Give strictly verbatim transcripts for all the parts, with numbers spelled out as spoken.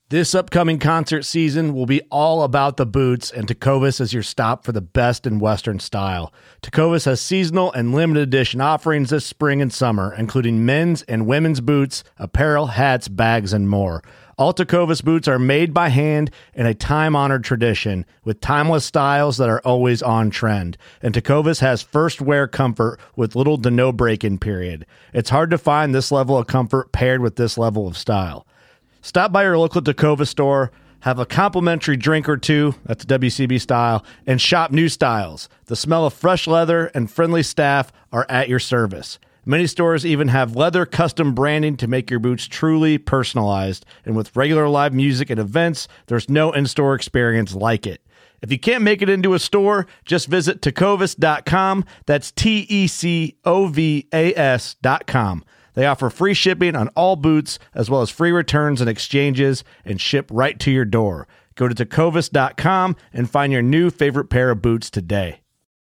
This upcoming concert season will be all about the boots, and Tecovas is your stop for the best in Western style. Tecovas has seasonal and limited edition offerings this spring and summer, including men's and women's boots, apparel, hats, bags, and more. All Tecovas boots are made by hand in a time-honored tradition with timeless styles that are always on trend. And Tecovas has first wear comfort with little to no break-in period. It's hard to find this level of comfort paired with this level of style. Stop by your local Tecovas store, have a complimentary drink or two, that's W C B style, and shop new styles. The smell of fresh leather and friendly staff are at your service. Many stores even have leather custom branding to make your boots truly personalized. And with regular live music and events, there's no in-store experience like it. If you can't make it into a store, just visit tecovas dot com. That's T E C O V A S dot com. They offer free shipping on all boots, as well as free returns and exchanges, and ship right to your door. Go to tecovas dot com and find your new favorite pair of boots today.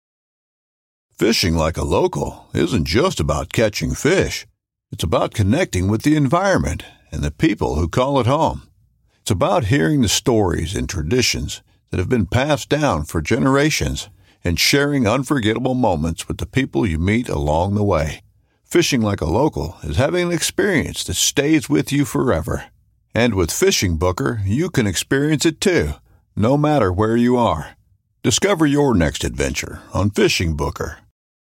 Fishing like a local isn't just about catching fish. It's about connecting with the environment and the people who call it home. It's about hearing the stories and traditions that have been passed down for generations and sharing unforgettable moments with the people you meet along the way. Fishing like a local is having an experience that stays with you forever. And with Fishing Booker, you can experience it too, no matter where you are. Discover your next adventure on Fishing Booker.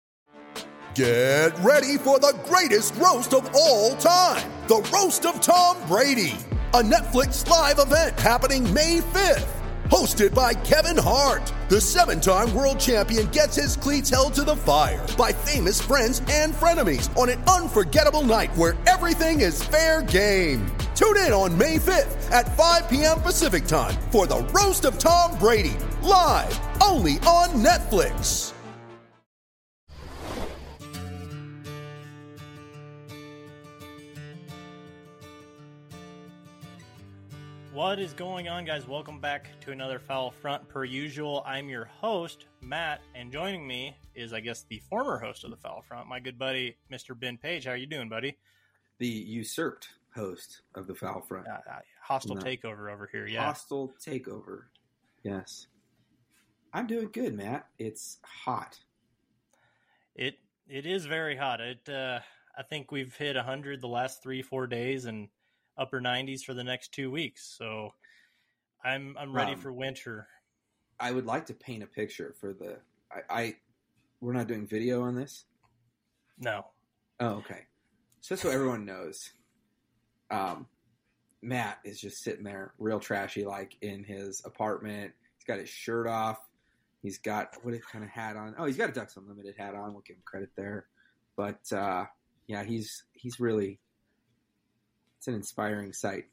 Get ready for the greatest roast of all time, the Roast of Tom Brady, a Netflix live event happening May fifth. Hosted by Kevin Hart, the seven-time world champion gets his cleats held to the fire by famous friends and frenemies on an unforgettable night where everything is fair game. Tune in on May fifth at five p.m. Pacific time for the Roast of Tom Brady, live only on Netflix. What is going on, guys? Welcome back to another Foul Front. Per usual, I'm your host, Matt, and joining me is, I guess, the former host of the Foul Front, my good buddy, Mister Ben Page. How are you doing, buddy? The usurped host of the Foul Front. Uh, uh, hostile no. takeover over here, yeah. Hostile takeover, yes. I'm doing good, Matt. It's hot. It It is very hot. It. Uh, I think we've hit one hundred the last three, four days, and upper nineties for the next two weeks. So I'm I'm ready um, for winter. I would like to paint a picture for the I, I we're not doing video on this? No. Oh, okay. So so everyone knows. Um Matt is just sitting there real trashy like in his apartment. He's got his shirt off. He's got what kind of hat on? Oh, he's got a Ducks Unlimited hat on. We'll give him credit there. But uh yeah, he's he's really it's an inspiring sight.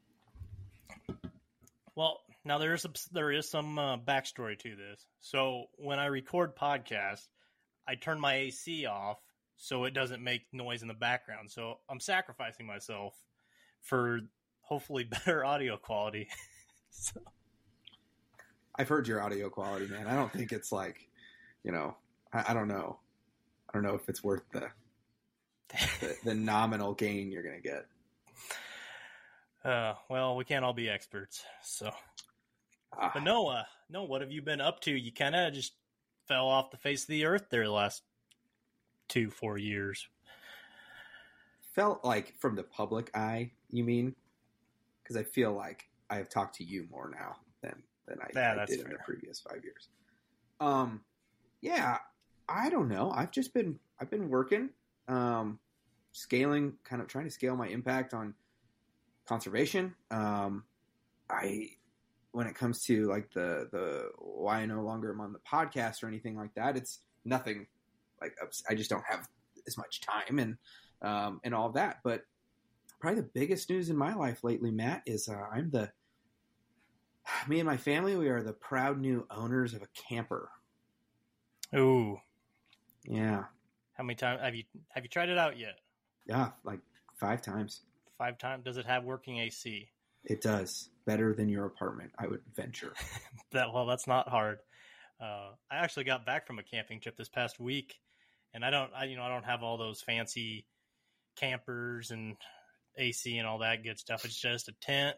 Well, now there is some, there is some uh, backstory to this. So when I record podcasts, I turn my A C off so it doesn't make noise in the background. So I'm sacrificing myself for hopefully better audio quality. so. I've heard your audio quality, man. I don't think it's like, you know, I, I don't know. I don't know if it's worth the the, the nominal gain you're going to get. Uh, well, we can't all be experts, so. Ah. But no, uh, no, what have you been up to? You kind of just fell off the face of the earth there the last two, four years. Felt like from the public eye, you mean? Because I feel like I have talked to you more now than than I, yeah, I did fair. in the previous five years. Um, yeah, I don't know. I've just been I've been working, um, scaling, kind of trying to scale my impact on conservation. Um, I, when it comes to like the, the, why I no longer am on the podcast or anything like that, it's nothing like, I just don't have as much time and, um, and all of that. But probably the biggest news in my life lately, Matt, is, uh, I'm the, me and my family, we are the proud new owners of a camper. Ooh. Yeah. How many times have you, have you tried it out yet? Yeah. Like five times. Five times. Does it have working A C? It does. Better than your apartment, I would venture. that well, that's not hard. Uh, I actually got back from a camping trip this past week, and I don't, I you know, I don't have all those fancy campers and A C and all that good stuff. It's just a tent,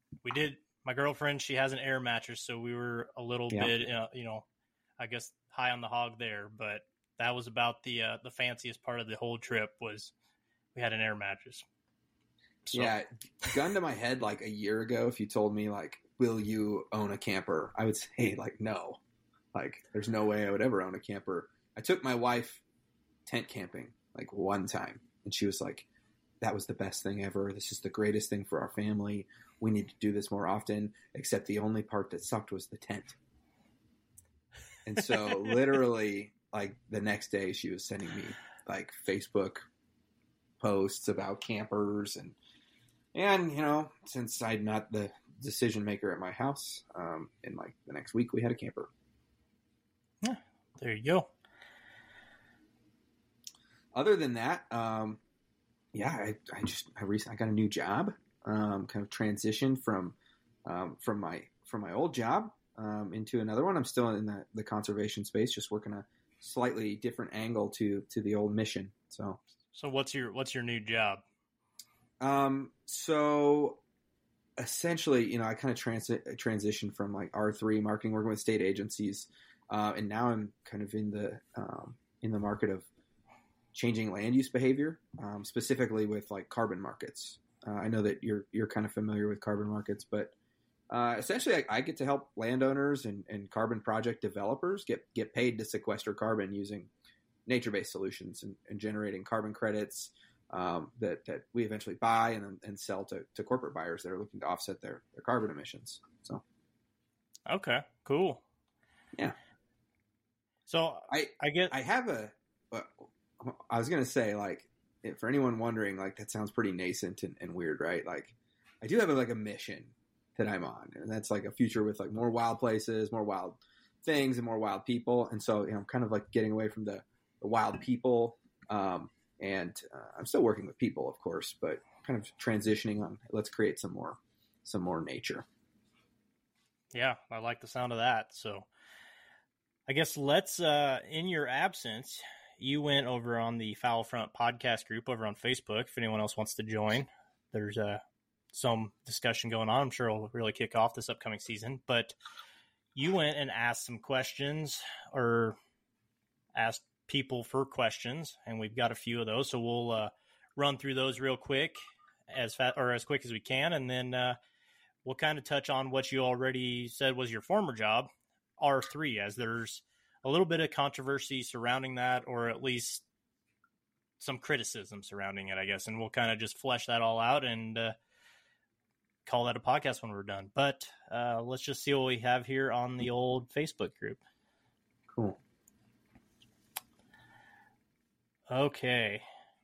we did. My girlfriend, she has an air mattress, so we were a little Yeah. bit, uh, you know, I guess high on the hog there. But that was about the uh, the fanciest part of the whole trip was we had an air mattress. So, Yeah, gun to my head, like a year ago, if you told me, like, will you own a camper? I would say, like, no. Like, there's no way I would ever own a camper. I took my wife tent camping, like, one time, and she was like, that was the best thing ever. This is the greatest thing for our family. We need to do this more often, except the only part that sucked was the tent. And so, literally, like, the next day, she was sending me, like, Facebook posts about campers and And, you know, since I'm not the decision maker at my house, um, in like the next week we had a camper. Yeah, there you go. Other than that, um, yeah, I, I just, I recently, I got a new job, um, kind of transitioned from, um, from my, from my old job, um, into another one. I'm still in the, the conservation space, just working a slightly different angle to, to the old mission. So, So what's your what's your new job? Um, so essentially, you know, I kind of transi- transitioned from like R three marketing, working with state agencies. Uh, and now I'm kind of in the, um, in the market of changing land use behavior, um, specifically with like carbon markets. Uh, I know that you're, you're kind of familiar with carbon markets, but, uh, essentially I, I get to help landowners and, and carbon project developers get, get paid to sequester carbon using nature-based solutions and, and generating carbon credits, Um, that, that we eventually buy and then and sell to, to corporate buyers that are looking to offset their, their carbon emissions. So, Okay, cool. yeah. So I I get I have a, I was going to say, like, for anyone wondering, like, that sounds pretty nascent and, and weird, right? Like, I do have a, like a mission that I'm on, and that's like a future with like more wild places, more wild things, and more wild people. And so, you know, I'm kind of like getting away from the, the wild people, um, And uh, I'm still working with people, of course, but kind of transitioning on. Let's create some more, some more nature. Yeah, I like the sound of that. So I guess let's, uh, in your absence, you went over on the Foul Front podcast group over on Facebook. If anyone else wants to join, there's uh, some discussion going on. I'm sure it'll really kick off this upcoming season. But you went and asked some questions or asked people for questions, and we've got a few of those. So we'll uh, run through those real quick as fast or as quick as we can. And then uh, we'll kind of touch on what you already said was your former job, R three, as there's a little bit of controversy surrounding that, or at least some criticism surrounding it, I guess. And we'll kind of just flesh that all out and uh, call that a podcast when we're done. But uh, let's just see what we have here on the old Facebook group. Cool. Okay.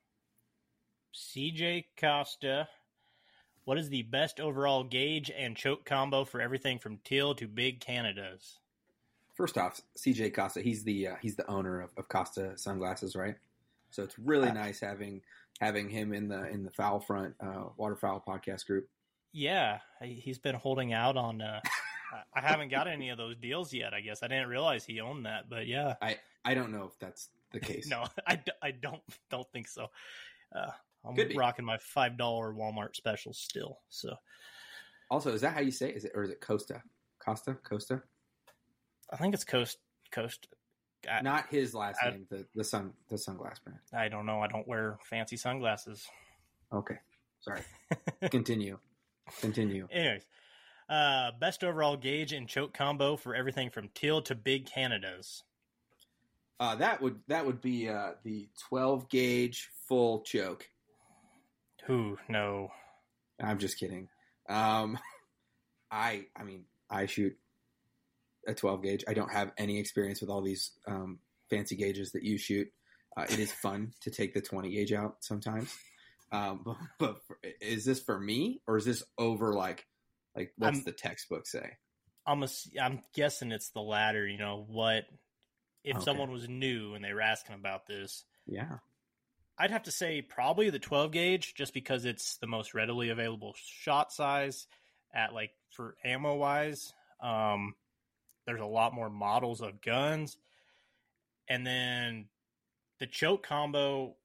C J Costa, what is the best overall gauge and choke combo for everything from teal to big Canadas? First off, C J Costa, he's the uh, he's the owner of, of Costa Sunglasses, right? So it's really nice having having him in the in the Foul Front uh, Waterfowl podcast group. Yeah, he's been holding out on. Uh, I haven't got any of those deals yet. I guess I didn't realize he owned that, but yeah, I, I don't know if that's the case. no, I, I don't don't think so. Uh, I'm Could be. rocking my five dollar Walmart specials still. So, Also, is that how you say it? Is it or is it Costa? Costa? Costa? I think it's Coast Coast. I, Not his last I- name. The the sun the sunglass brand. I don't know. I don't wear fancy sunglasses. Okay, sorry. Continue. Continue. Anyways, uh, best overall gauge and choke combo for everything from teal to big Canadas. Uh, that would that would be uh, the twelve gauge full choke. Who no? I'm just kidding. Um, I I mean I shoot a twelve gauge. I don't have any experience with all these um, fancy gauges that you shoot. Uh, it is fun to take the twenty gauge out sometimes. Um, but, but for, is this for me or is this over like like what's I'm- the textbook say? I'm a, I'm guessing it's the latter. You know what? If Okay. someone was new and they were asking about this, Yeah. I'd have to say probably the twelve gauge, just because it's the most readily available shot size at like for ammo wise. Um, there's a lot more models of guns, and then the choke combo.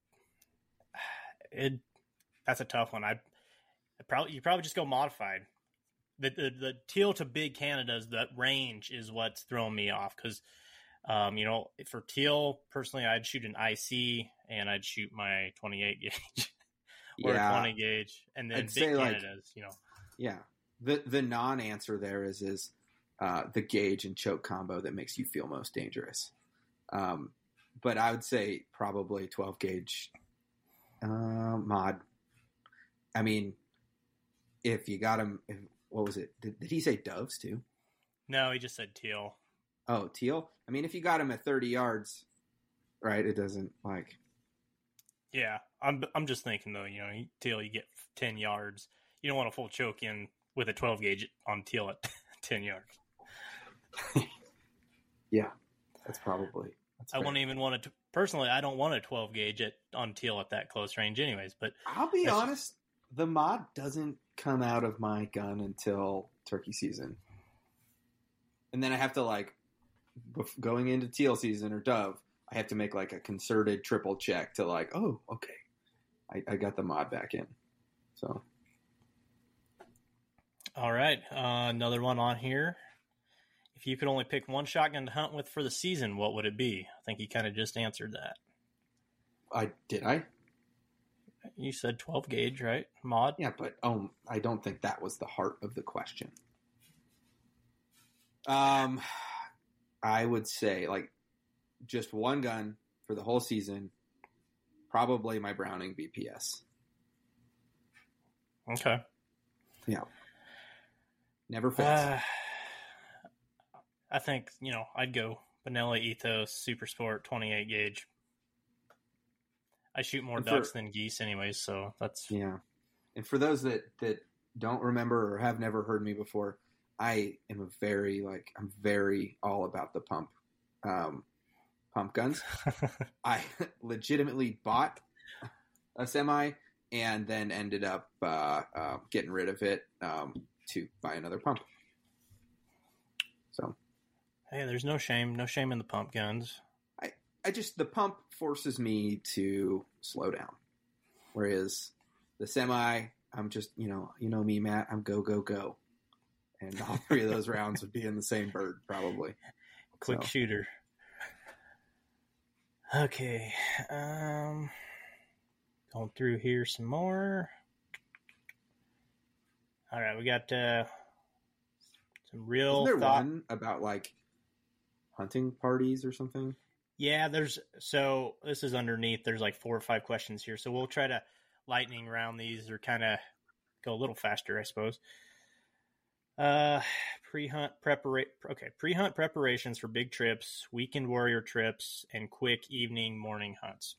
It that's a tough one. I probably you probably just go modified. the, the the teal to big Canadas, that range is what's throwing me off because, um, you know, for teal personally, I'd shoot an I C and I'd shoot my twenty-eight gauge or Yeah. a twenty gauge, and then I'd big say, like- Canadas, you know. Yeah. The the non-answer there is is uh, the gauge and choke combo that makes you feel most dangerous. Um, but I would say probably twelve gauge uh, mod. I mean, if you got him, if, what was it? Did, did he say doves too? No, he just said teal. Oh, teal. I mean, if you got him at thirty yards, right? It doesn't like. Yeah, I'm I'm just thinking though, you know, teal you get ten yards. You don't want a full choke in with a twelve gauge on teal at ten yards. Yeah, that's probably. That's I fair. wouldn't even want to. Personally, I don't want a twelve gauge at, on teal at that close range, anyways. But I'll be That's- honest. The mod doesn't come out of my gun until turkey season, and then I have to like bef- going into teal season or dove. I have to make like a concerted triple check to like, oh, okay, I, I got the mod back in. So all right, uh, another one on here. If you could only pick one shotgun to hunt with for the season, what would it be? I think you kind of just answered that. I did I. You said twelve gauge, right? Mod? Yeah, but um, I don't think that was the heart of the question. Um, I would say like just one gun for the whole season. Probably my Browning B P S. Okay. Yeah. Never fails. Uh, I think, you know, I'd go Benelli Ethos Super Sport twenty-eight gauge. I shoot more And for- ducks than geese anyways, so that's... Yeah. And for those that, that don't remember or have never heard me before, I am a very, like, I'm very all about the pump, um, pump guns. I legitimately bought a semi and then ended up uh, uh, getting rid of it um, to buy another pump. So Hey, there's no shame. No shame in the pump guns. I just, the pump forces me to slow down. Whereas the semi, I'm just, you know, you know me, Matt, I'm go, go, go. And all three of those rounds would be in the same bird, probably. Quick So. shooter. Okay. Um, going through here some more. All right, we got uh, some real Isn't there thought. one about like hunting parties or something? Yeah, there's so this is underneath. There's like four or five questions here, so we'll try to lightning round these or kind of go a little faster, I suppose. Uh, pre-hunt prepara- Okay, pre-hunt preparations for big trips, weekend warrior trips, and quick evening morning hunts.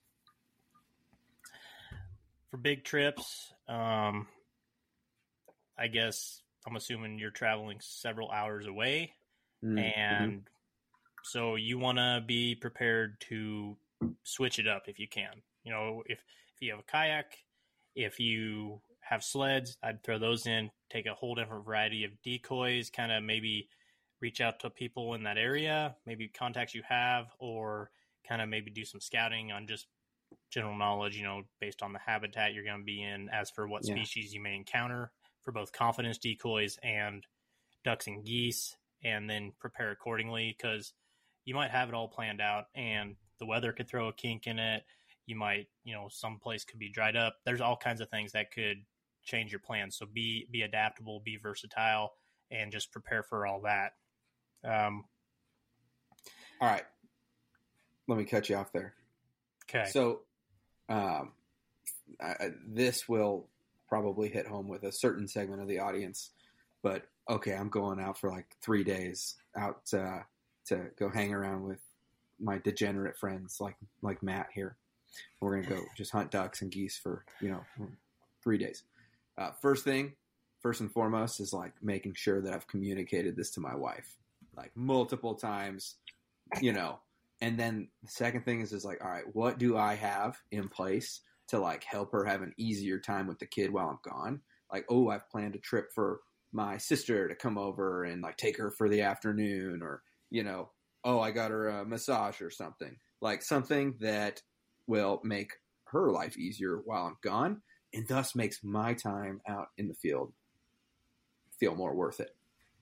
For big trips, um, I guess I'm assuming you're traveling several hours away, Mm-hmm. and so you want to be prepared to switch it up if you can. You know, if if you have a kayak, if you have sleds, I'd throw those in, take a whole different variety of decoys, kind of maybe reach out to people in that area, maybe contacts you have, or kind of maybe do some scouting on just general knowledge, you know, based on the habitat you're going to be in, as for what Yeah. species you may encounter for both confidence decoys and ducks and geese, and then prepare accordingly, because you might have it all planned out and the weather could throw a kink in it. You might, you know, some place could be dried up. There's all kinds of things that could change your plans. So be, be adaptable, be versatile, and just prepare for all that. Um, All right. Let me cut you off there. okay. So, um, I, this will probably hit home with a certain segment of the audience, but okay, I'm going out for like three days out uh, to go hang around with my degenerate friends like like Matt here. We're gonna go just hunt ducks and geese for you know three days. Uh, first thing, first and foremost, is like making sure that I've communicated this to my wife like multiple times, you know. And then the second thing is is like, all right, what do I have in place to like help her have an easier time with the kid while I'm gone? Like, oh, I've planned a trip for my sister to come over and like take her for the afternoon, or, you know, oh, I got her a massage or something, like something that will make her life easier while I'm gone, and thus makes my time out in the field feel more worth it.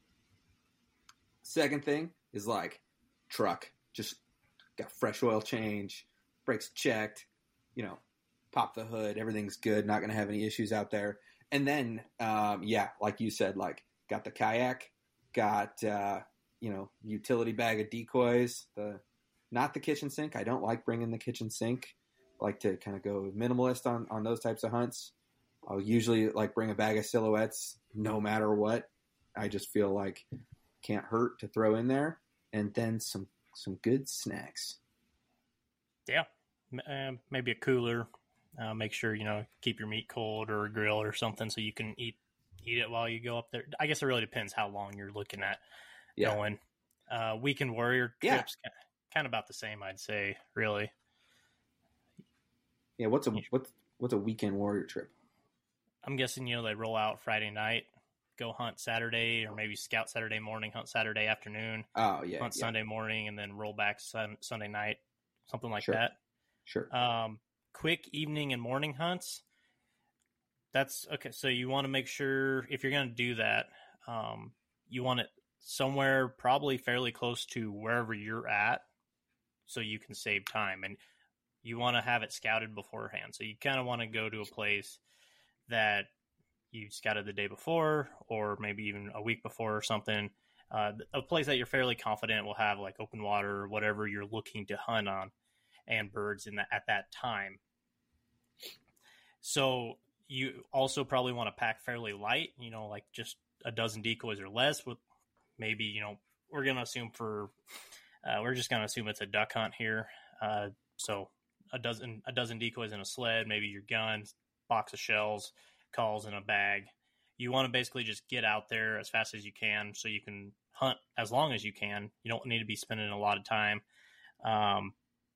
Second thing is like truck, just got fresh oil change, brakes checked, you know, pop the hood, everything's good, not going to have any issues out there. And then, um, yeah, like you said, like got the kayak, got, uh, you know, utility bag of decoys, the, not the kitchen sink. I don't like bringing the kitchen sink. I like to kind of go minimalist on, on those types of hunts. I'll usually like bring a bag of silhouettes no matter what. I just feel like can't hurt to throw in there. And then some, some good snacks. Yeah. Uh, maybe a cooler. Uh, make sure, you know, keep your meat cold or a grill or something so you can eat eat it while you go up there. I guess it really depends how long you're looking at Yeah. going. Uh, weekend warrior Yeah. trips, kind of about the same, I'd say, really. Yeah. What's a, what's, what's a weekend warrior trip? I'm guessing, you know, they roll out Friday night, go hunt Saturday, or maybe scout Saturday morning, hunt Saturday afternoon, Oh yeah. hunt yeah. Sunday morning, and then roll back sun, Sunday night, something like Sure. that. Sure. Um, quick evening and morning hunts. That's okay. So you want to make sure if you're going to do that, um, you want it somewhere probably fairly close to wherever you're at so you can save time, and you want to have it scouted beforehand. So you kind of want to go to a place that you scouted the day before, or maybe even a week before or something. Uh, a place that you're fairly confident will have like open water or whatever you're looking to hunt on, and birds in that at that time. So you also probably want to pack fairly light, you know, like just a dozen decoys or less. With maybe, you know, we're going to assume for, uh, we're just going to assume it's a duck hunt here. Uh, so a dozen, a dozen decoys in a sled, maybe your gun, box of shells, calls in a bag. You want to basically just get out there as fast as you can so you can hunt as long as you can. You don't need to be spending a lot of time. Um,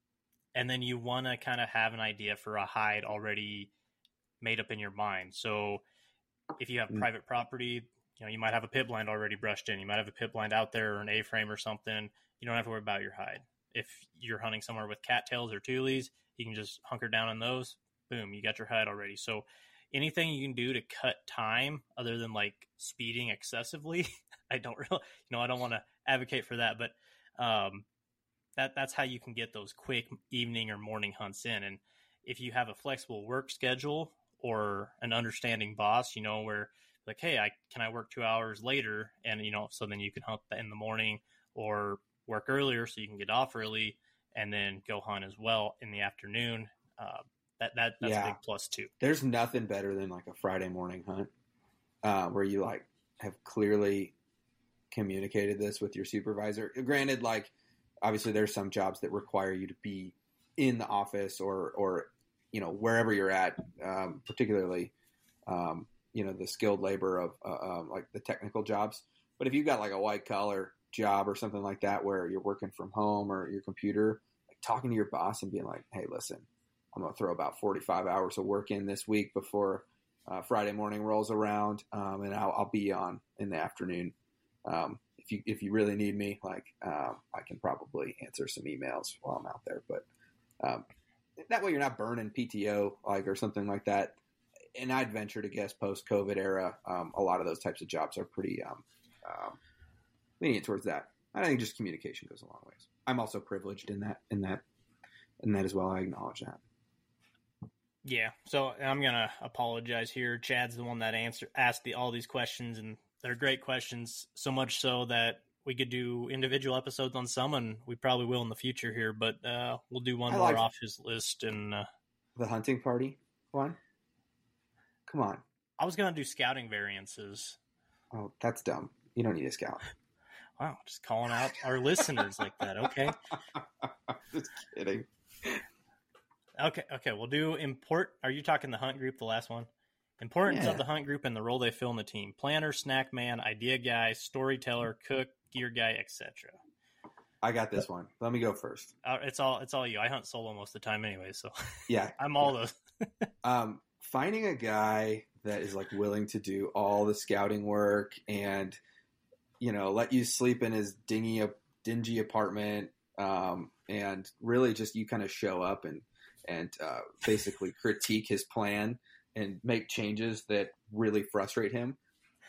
and then you want to kind of have an idea for a hide already made up in your mind. So if you have Mm. private property, you know, you might have a pit blind already brushed in. You might have a pit blind out there or an A-frame or something. You don't have to worry about your hide. If you're hunting somewhere with cattails or tules, you can just hunker down on those. Boom, you got your hide already. So anything you can do to cut time other than like speeding excessively, I don't really, you know, I don't want to advocate for that, but um, that that's how you can get those quick evening or morning hunts in. And if you have a flexible work schedule or an understanding boss, you know, where like, hey, I can I work two hours later, and you know, so then you can hunt in the morning, or work earlier so you can get off early and then go hunt as well in the afternoon. Uh, that that that's Yeah. a big plus too. There's nothing better than like a Friday morning hunt uh, where you like have clearly communicated this with your supervisor. Granted, like obviously there's some jobs that require you to be in the office or, or, you know, wherever you're at, um, particularly, um, you know, the skilled labor of uh, um, like the technical jobs. But if you've got like a white collar job or something like that, where you're working from home or your computer, like talking to your boss and being like, hey, listen, I'm going to throw about forty-five hours of work in this week before uh, Friday morning rolls around. Um, and I'll, I'll be on in the afternoon. Um, if you, if you really need me, like, um, I can probably answer some emails while I'm out there, but, um, that way you're not burning P T O like, or something like that. And I'd venture to guess post COVID era, um, a lot of those types of jobs are pretty, um, um, lenient towards that. I think just communication goes a long ways. I'm also privileged in that, in that, in that as well. I acknowledge that. Yeah, so I'm gonna apologize here. Chad's the one that answer asked the all these questions, and they're great questions. So much so that we could do individual episodes on some, and we probably will in the future here. But uh, we'll do one I more like- off his list. And uh, The hunting party one. Come on. I was gonna do scouting variances. Oh, that's dumb. You don't need a scout. Wow, just calling out our listeners like that. Okay, Just kidding. okay, okay. We'll do import. Are you talking the hunt group, the last one? Importance Yeah. of the hunt group and the role they fill in the team: planner, snack man, idea guy, storyteller, cook, gear guy, et cetera. I got this one. Let me go first. Uh, it's all it's all you. I hunt solo most of the time anyway, so Yeah. I'm all those. Um, finding a guy that is like willing to do all the scouting work and, you know, let you sleep in his dingy, dingy apartment. Um, and really just, you kind of show up and, and, uh, basically critique his plan and make changes that really frustrate him.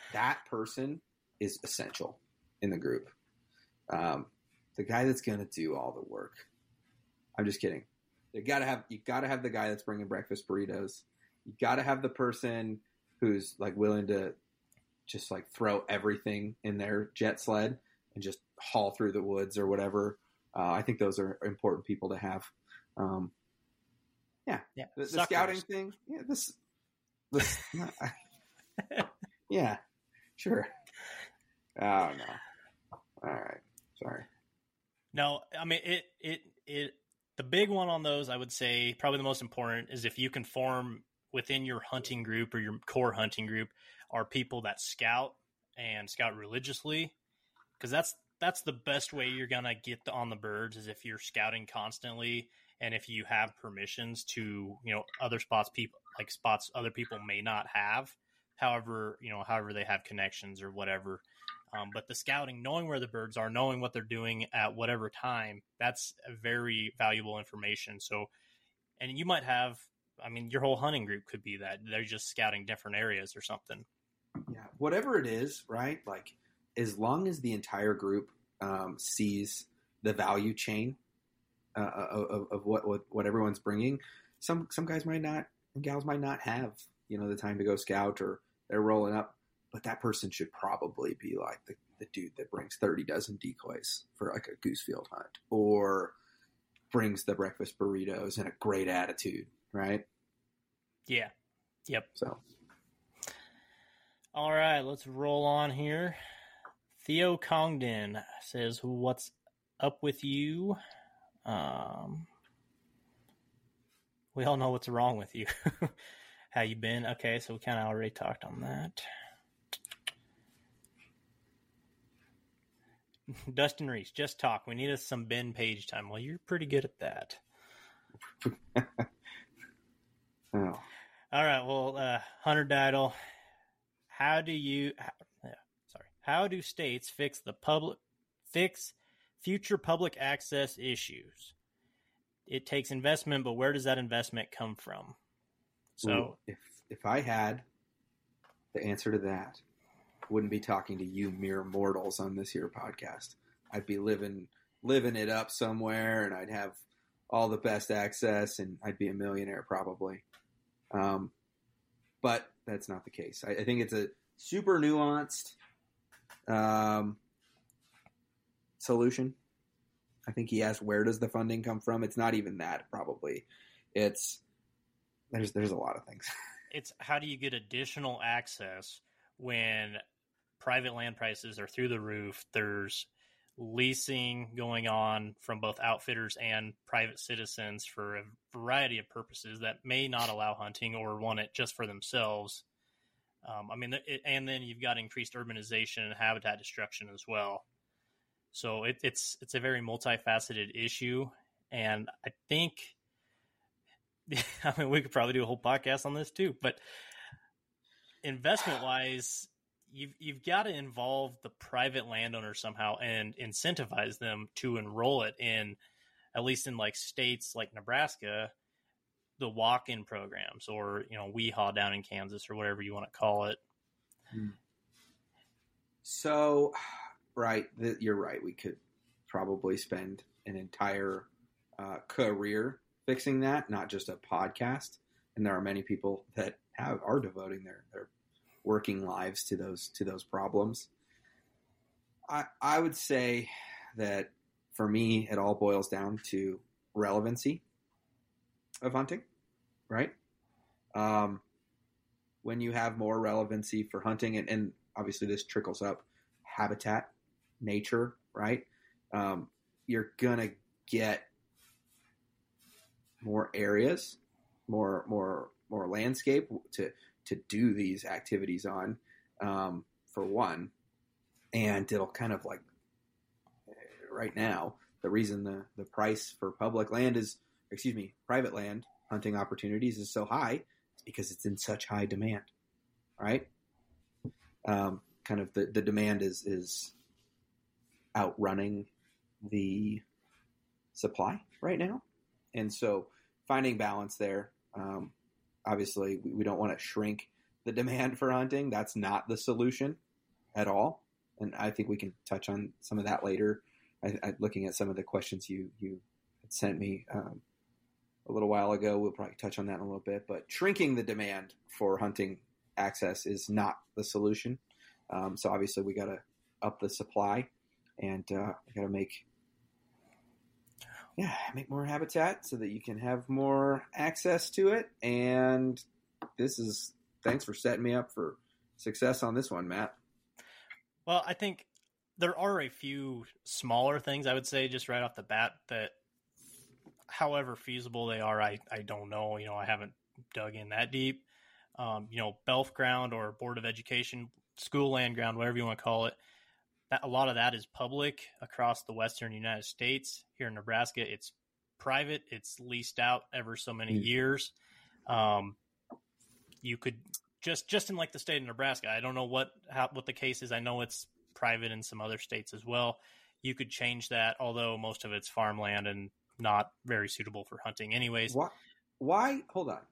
that person is essential in the group. Um, the guy that's going to do all the work. I'm just kidding. You got to have you got to have the guy that's bringing breakfast burritos. You got to have the person who's like willing to just like throw everything in their jet sled and just haul through the woods or whatever. Uh, I think those are important people to have. Um, yeah, yeah. The, the scouting thing. Yeah, this. this no, I, yeah, sure. Oh no. All right. Sorry. No, I mean it. It. It. The big one on those, I would say, probably the most important is if you can form within your hunting group or your core hunting group are people that scout and scout religiously, because that's that's the best way you're gonna get the, on the birds is if you're scouting constantly and if you have permissions to, you know, other spots people like spots other people may not have, however, you know, however they have connections or whatever. Um, but the scouting, knowing where the birds are, knowing what they're doing at whatever time, that's a very valuable information. So, and you might have, I mean, your whole hunting group could be that they're just scouting different areas or something. Yeah, whatever it is, right? Like, as long as the entire group um, sees the value chain uh, of, of what, what what everyone's bringing, some some guys might not, and gals might not have, you know, the time to go scout or they're rolling up, but that person should probably be like the, the dude that brings thirty dozen decoys for like a goose field hunt, or brings the breakfast burritos and a great attitude, right? Yeah. Yep. So. All right, let's roll on here. Theo Congdon says, "What's up with you?" Um, we all know what's wrong with you. How you been? Okay, so we kind of already talked on that. Dustin Reese, just talk. We need us some Ben Page time. Well, you're pretty good at that. Oh. All right. Well, uh, Hunter Diddle, how do you? How, yeah, sorry. How do states fix the public fix future public access issues? It takes investment, but where does that investment come from? So, Ooh, if if I had the answer to that, I wouldn't be talking to you mere mortals on this here podcast. I'd be living living it up somewhere, and I'd have all the best access, and I'd be a millionaire probably. Um, but that's not the case. I, I think it's a super nuanced um, solution. I think he asked, where does the funding come from? It's not even that, probably. It's there's there's a lot of things. It's how do you get additional access when private land prices are through the roof? There's leasing going on from both outfitters and private citizens for a variety of purposes that may not allow hunting or want it just for themselves. Um, I mean, it, and then you've got increased urbanization and habitat destruction as well. So it, it's it's a very multifaceted issue, and I think, I mean, we could probably do a whole podcast on this too. But investment-wise, you've you've got to involve the private landowner somehow and incentivize them to enroll it in, at least in like states like Nebraska, the walk-in programs, or you know, WeHaw down in Kansas, or whatever you want to call it. So. Right, you're right. We could probably spend an entire uh, career fixing that, not just a podcast. And there are many people that have are devoting their, their working lives to those to those problems. I I would say that for me, it all boils down to relevancy of hunting, right? Um, when you have more relevancy for hunting, and, and obviously this trickles up, habitat, nature, right? Um, you're gonna get more areas, more more more landscape to to do these activities on, um, for one, and it'll kind of like right now the reason the the price for public land is, excuse me, private land hunting opportunities is so high is because it's in such high demand, right? Um, kind of the the demand is is outrunning the supply right now. And so finding balance there, um, obviously we, we don't want to shrink the demand for hunting. That's not the solution at all. And I think we can touch on some of that later. I, I, looking at some of the questions you, you had sent me um, a little while ago, we'll probably touch on that in a little bit. But shrinking the demand for hunting access is not the solution. Um, so obviously we got to up the supply, and uh, we got to make yeah make more habitat so that you can have more access to it. And this is thanks for setting me up for success on this one, Matt. Well, I think there are a few smaller things I would say just right off the bat that, however feasible they are, I, I don't know. You know, I haven't dug in that deep. Um, you know, B E L F ground or Board of Education, school land ground, whatever you want to call it, that, a lot of that is public across the western United States. Here in Nebraska, it's private. It's leased out ever so many mm. years. Um, you could just just in like the state of Nebraska, I don't know what how, what the case is. I know it's private in some other states as well. You could change that, although most of it's farmland and not very suitable for hunting anyways. Why? Why hold on.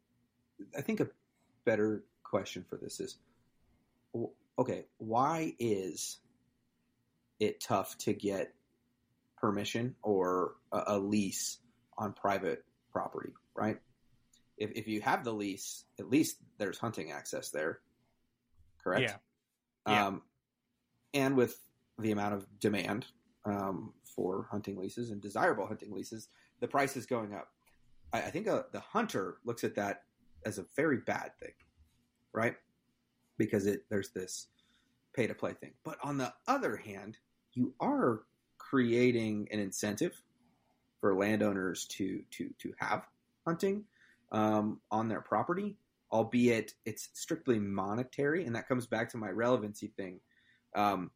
I think a better question for this is, okay, why is it tough to get permission or a, a lease on private property, right? If if you have the lease, at least there's hunting access there, correct? Yeah. yeah. Um, and with the amount of demand um, for hunting leases and desirable hunting leases, the price is going up. I, I think a, the hunter looks at that as a very bad thing, right? Because it there's this pay to play thing. But on the other hand, you are creating an incentive for landowners to to to have hunting um, on their property, albeit it's strictly monetary, and that comes back to my relevancy thing. Um,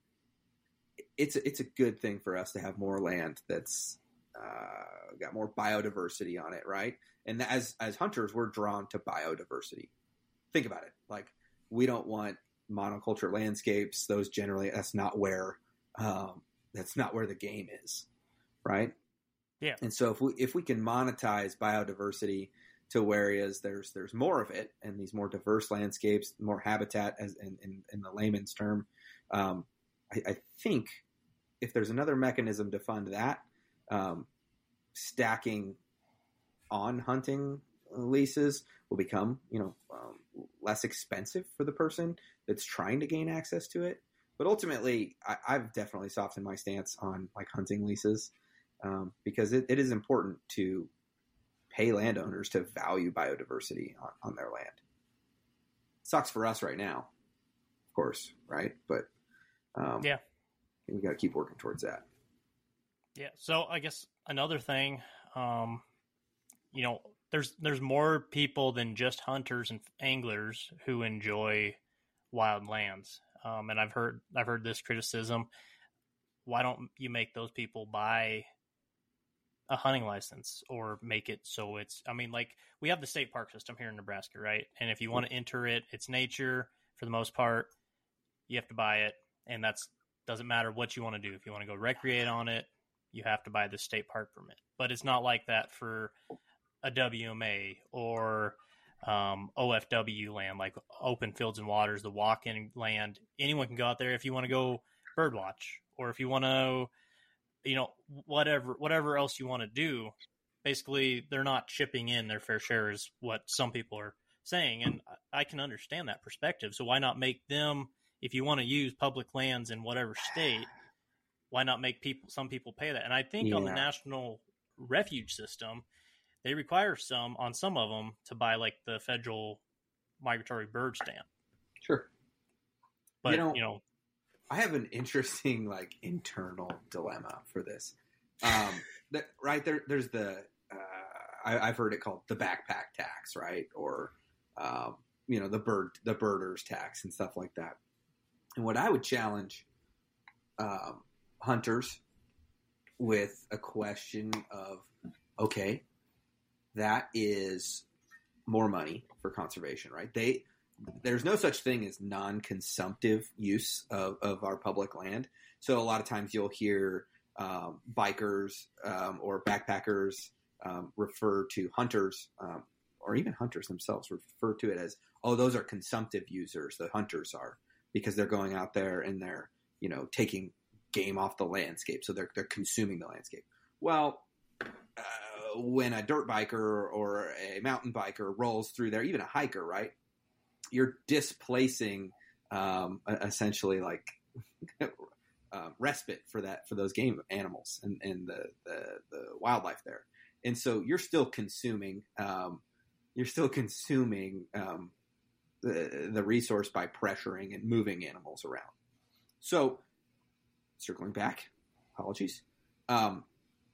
it's a, it's a good thing for us to have more land that's uh, got more biodiversity on it, right? And as as hunters, we're drawn to biodiversity. Think about it. Like, we don't want monoculture landscapes. Those generally, that's not where um, that's not where the game is, right? Yeah. And so if we if we can monetize biodiversity to areas there's there's more of it, and these more diverse landscapes, more habitat, as in, in, in the layman's term, um, I, I think if there's another mechanism to fund that, um, stacking on hunting leases will become, you know, um, less expensive for the person that's trying to gain access to it. But ultimately, I, I've definitely softened my stance on like hunting leases um, because it, it is important to pay landowners to value biodiversity on, on their land. Sucks for us right now, of course, right? But um, yeah, we got to keep working towards that. Yeah. So I guess another thing, um, you know, there's there's more people than just hunters and anglers who enjoy wild lands. Um, and I've heard I've heard this criticism. Why don't you make those people buy a hunting license or make it so it's, I mean, like, we have the state park system here in Nebraska, right? And if you want to enter it, it's nature for the most part. You have to buy it, and that's doesn't matter what you want to do. If you want to go recreate on it, you have to buy the state park permit. But it's not like that for a W M A or um, O F W land, like open fields and waters, the walk-in land. Anyone can go out there if you want to go birdwatch, or if you want to, you know, whatever whatever else you want to do. Basically, they're not chipping in their fair share is what some people are saying, and I can understand that perspective. So why not make them, if you want to use public lands in whatever state, why not make people some people pay that? And I think yeah. on the National Refuge System, they require some on some of them to buy like the federal migratory bird stamp. Sure, but you know, you know I have an interesting like internal dilemma for this. Um, that, right there, there's the uh, I, I've heard it called the backpack tax, right, or um, you know, the bird the birders tax and stuff like that. And what I would challenge um, hunters with a question of, okay, that is more money for conservation, right? They There's no such thing as non-consumptive use of, of our public land. So a lot of times you'll hear um, bikers um, or backpackers um, refer to hunters um, or even hunters themselves refer to it as, oh, those are consumptive users. The hunters are, because they're going out there and they're, you know, taking game off the landscape. So they're, they're consuming the landscape. Well, uh, when a dirt biker or a mountain biker rolls through there, even a hiker, right, you're displacing um, essentially like uh, respite for that, for those game animals and, and the, the, the wildlife there. And so you're still consuming, um, you're still consuming um, the, the resource by pressuring and moving animals around. So circling back, apologies. Um,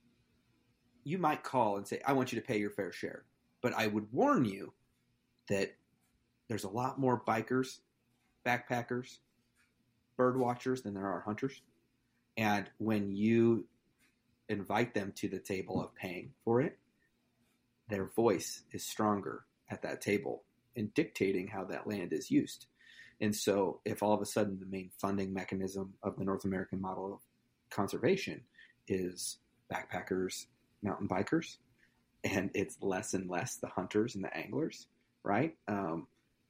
you might call and say, I want you to pay your fair share. But I would warn you that there's a lot more bikers, backpackers, bird watchers than there are hunters. And when you invite them to the table of paying for it, their voice is stronger at that table in dictating how that land is used. And so if all of a sudden the main funding mechanism of the North American model of conservation is backpackers, mountain bikers, and it's less and less the hunters and the anglers, right? Um,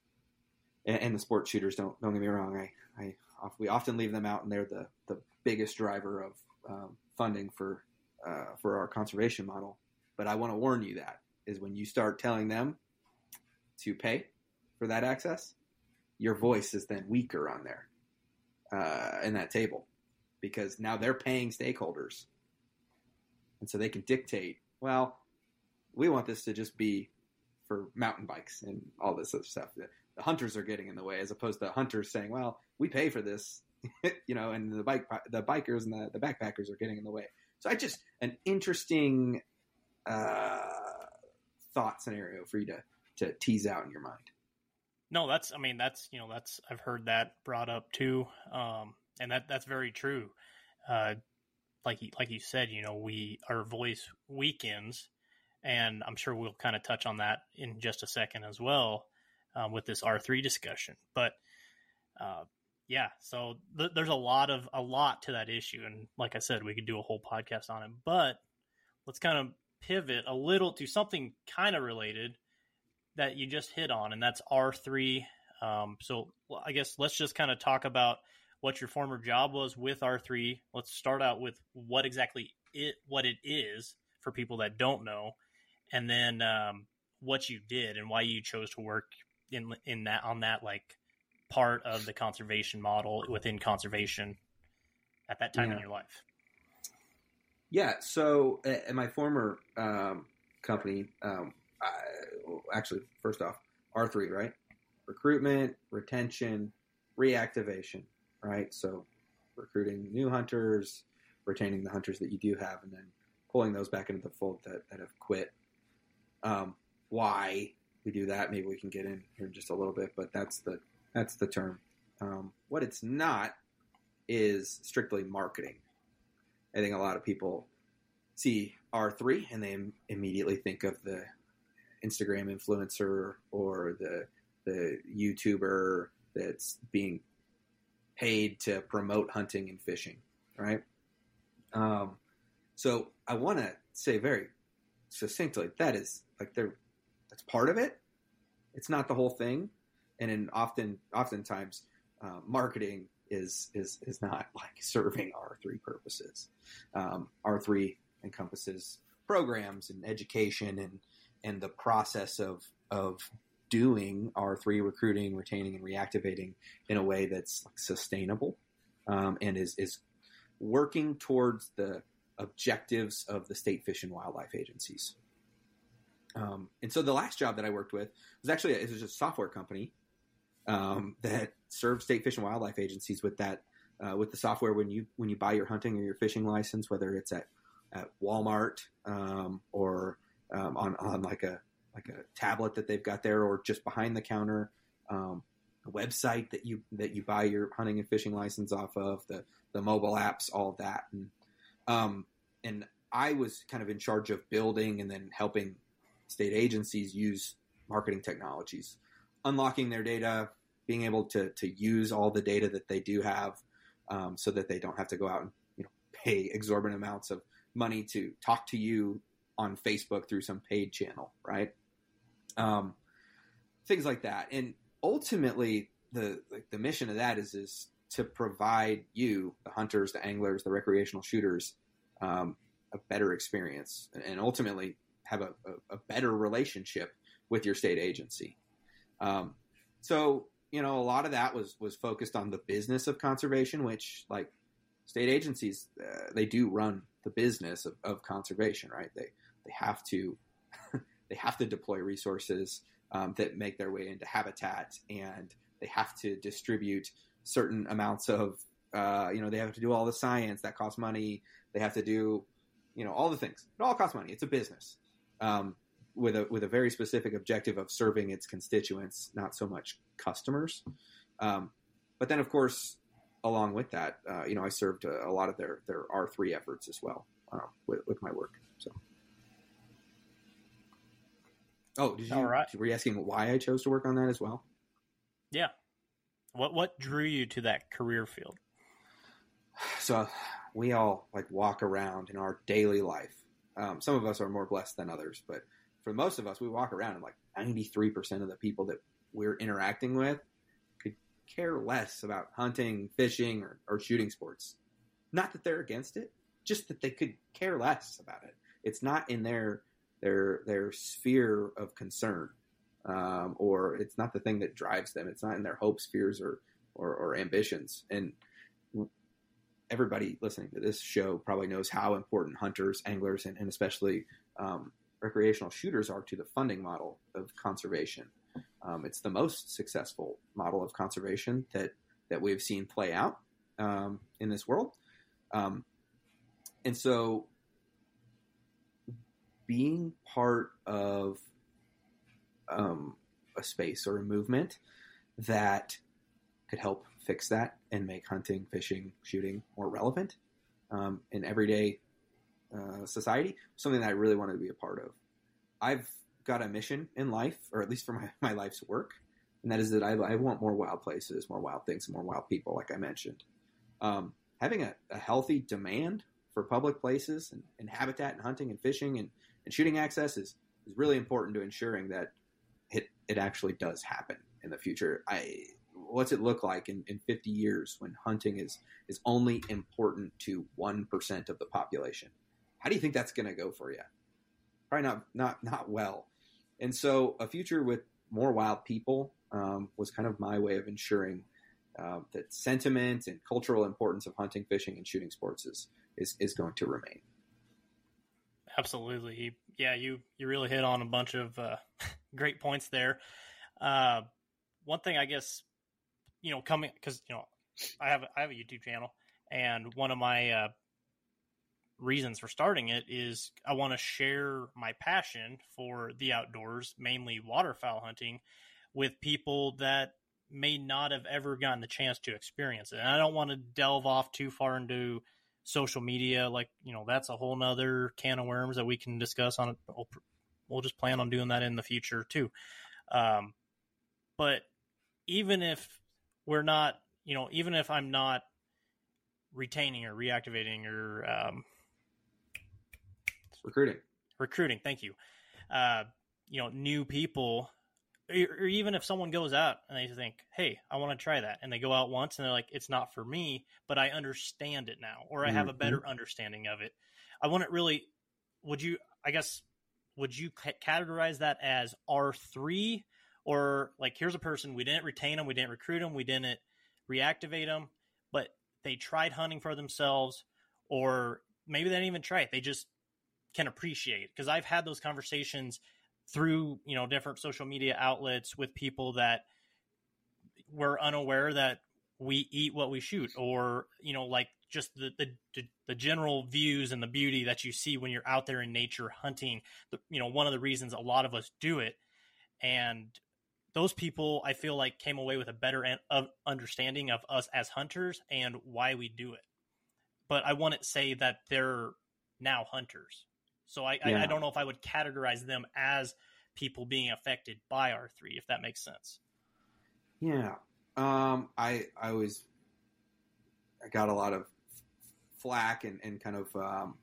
and, and the sport shooters, don't don't get me wrong, I, I we often leave them out, and they're the, the biggest driver of um, funding for uh, for our conservation model. But I want to warn you that is when you start telling them to pay for that access, your voice is then weaker on there uh, in that table, because now they're paying stakeholders. And so they can dictate, well, we want this to just be for mountain bikes and all this other stuff. The, the hunters are getting in the way, as opposed to hunters saying, well, we pay for this, you know, and the bike, the bikers and the, the backpackers are getting in the way. So I just, an interesting uh, thought scenario for you to, to tease out in your mind. No, that's, I mean, that's, you know, that's, I've heard that brought up too. Um, and that, that's very true. Uh, like, you, like you said, you know, we, our voice weakens, and I'm sure we'll kind of touch on that in just a second as well, um, with this R three discussion. But, uh, yeah, so th- there's a lot of, a lot to that issue. And like I said, we could do a whole podcast on it, but let's kind of pivot a little to something kind of related that you just hit on, and that's R three. Um, so I guess let's just kind of talk about what your former job was with R three. Let's start out with what exactly it, what it is for people that don't know, and then um, what you did and why you chose to work in in that on that like part of the conservation model within conservation at that time yeah. in your life. Yeah. So at my former um, company, um, I, actually, first off, R three, right? Recruitment, retention, reactivation, right? So recruiting new hunters, retaining the hunters that you do have, and then pulling those back into the fold that, that have quit. Um, why we do that, maybe we can get in here in just a little bit, but that's the that's the term. Um, what it's not is strictly marketing. I think a lot of people see R three and they im- immediately think of the Instagram influencer or the the YouTuber that's being paid to promote hunting and fishing, right? Um, so I want to say very succinctly that is like they're that's part of it. It's not the whole thing, and in often oftentimes uh, marketing is is is not like serving R three purposes. Um, R three encompasses programs and education and and the process of of doing R three recruiting, retaining, and reactivating in a way that's like sustainable um, and is is working towards the objectives of the state fish and wildlife agencies. Um, and so the last job that I worked with was actually it was a software company um, that served state fish and wildlife agencies with that uh, with the software when you when you buy your hunting or your fishing license, whether it's at at Walmart um, or um, on on like a like a tablet that they've got there, or just behind the counter, um, a website that you that you buy your hunting and fishing license off of, the the mobile apps, all of that, and um, and I was kind of in charge of building and then helping state agencies use marketing technologies, unlocking their data, being able to to use all the data that they do have, um, so that they don't have to go out and you know pay exorbitant amounts of money to talk to you on Facebook through some paid channel, right? um, things like that. And ultimately, the like the mission of that is is to provide you, the hunters, the anglers, the recreational shooters, um, a better experience, and ultimately have a, a, a better relationship with your state agency. Um, so, you know, a lot of that was was focused on the business of conservation, which, like, state agencies, uh, they do run the business of, of conservation, right? They they have to they have to deploy resources um, that make their way into habitat, and they have to distribute certain amounts of, uh, you know, they have to do all the science that costs money. They have to do, you know, all the things. It all costs money. It's a business um, with a with a very specific objective of serving its constituents, not so much customers. Um, but then, of course, along with that, uh, you know, I served a, a lot of their their R three efforts as well uh, with with my work. So, oh, did you? All right. Were you asking why I chose to work on that as well? Yeah. What what drew you to that career field? So we all like walk around in our daily life. Um, some of us are more blessed than others, but for most of us, we walk around and like ninety-three percent of the people that we're interacting with could care less about hunting, fishing, or, or shooting sports. Not that they're against it, just that they could care less about it. It's not in their their their sphere of concern, um, or it's not the thing that drives them. It's not in their hopes, fears, or or, or ambitions. And everybody listening to this show probably knows how important hunters, anglers, and, and especially um, recreational shooters are to the funding model of conservation. Um, it's the most successful model of conservation that, that we've seen play out um, in this world. Um, and so being part of um, a space or a movement that could help fix that and make hunting, fishing, shooting more relevant um, in everyday uh, society, something that I really wanted to be a part of. I've got a mission in life, or at least for my, my life's work, and that is that I, I want more wild places, more wild things, more wild people, like I mentioned. Um, having a, a healthy demand for public places and, and habitat and hunting and fishing and, and shooting access is, is really important to ensuring that it, it actually does happen in the future. I What's it look like in, in fifty years when hunting is, is only important to one percent of the population? How do you think that's going to go for you? Probably not, not, not well. And so a future with more wild people um, was kind of my way of ensuring uh, that sentiment and cultural importance of hunting, fishing, and shooting sports is, is, is going to remain. Absolutely. Yeah, you, you really hit on a bunch of uh, great points there. Uh, one thing, I guess, you know, coming, because, you know, I have, I have a YouTube channel, and one of my uh, reasons for starting it is I want to share my passion for the outdoors, mainly waterfowl hunting, with people that may not have ever gotten the chance to experience it. And I don't want to delve off too far into social media. Like, you know, that's a whole nother can of worms that we can discuss on it. We'll, we'll just plan on doing that in the future too. Um, but even if we're not, you know, even if I'm not retaining or reactivating or um, recruiting, recruiting, thank you, uh, you know, new people, or, or even if someone goes out and they think, hey, I want to try that, and they go out once and they're like, it's not for me, but I understand it now, or I have a better understanding of it. I wouldn't really, would you, I guess, would you categorize that as R three? Or like, here's a person, we didn't retain them, we didn't recruit them, we didn't reactivate them, but they tried hunting for themselves, or maybe they didn't even try it. They just can appreciate it. Because I've had those conversations through, you know, different social media outlets with people that were unaware that we eat what we shoot, or, you know, like just the, the, the general views and the beauty that you see when you're out there in nature hunting. The, you know, one of the reasons a lot of us do it. And those people, I feel like, came away with a better an- of understanding of us as hunters and why we do it. But I wouldn't say that they're now hunters. So I, yeah. I, I don't know if I would categorize them as people being affected by R three, if that makes sense. Yeah. Um, I, I was, I got a lot of flack and, and kind of um,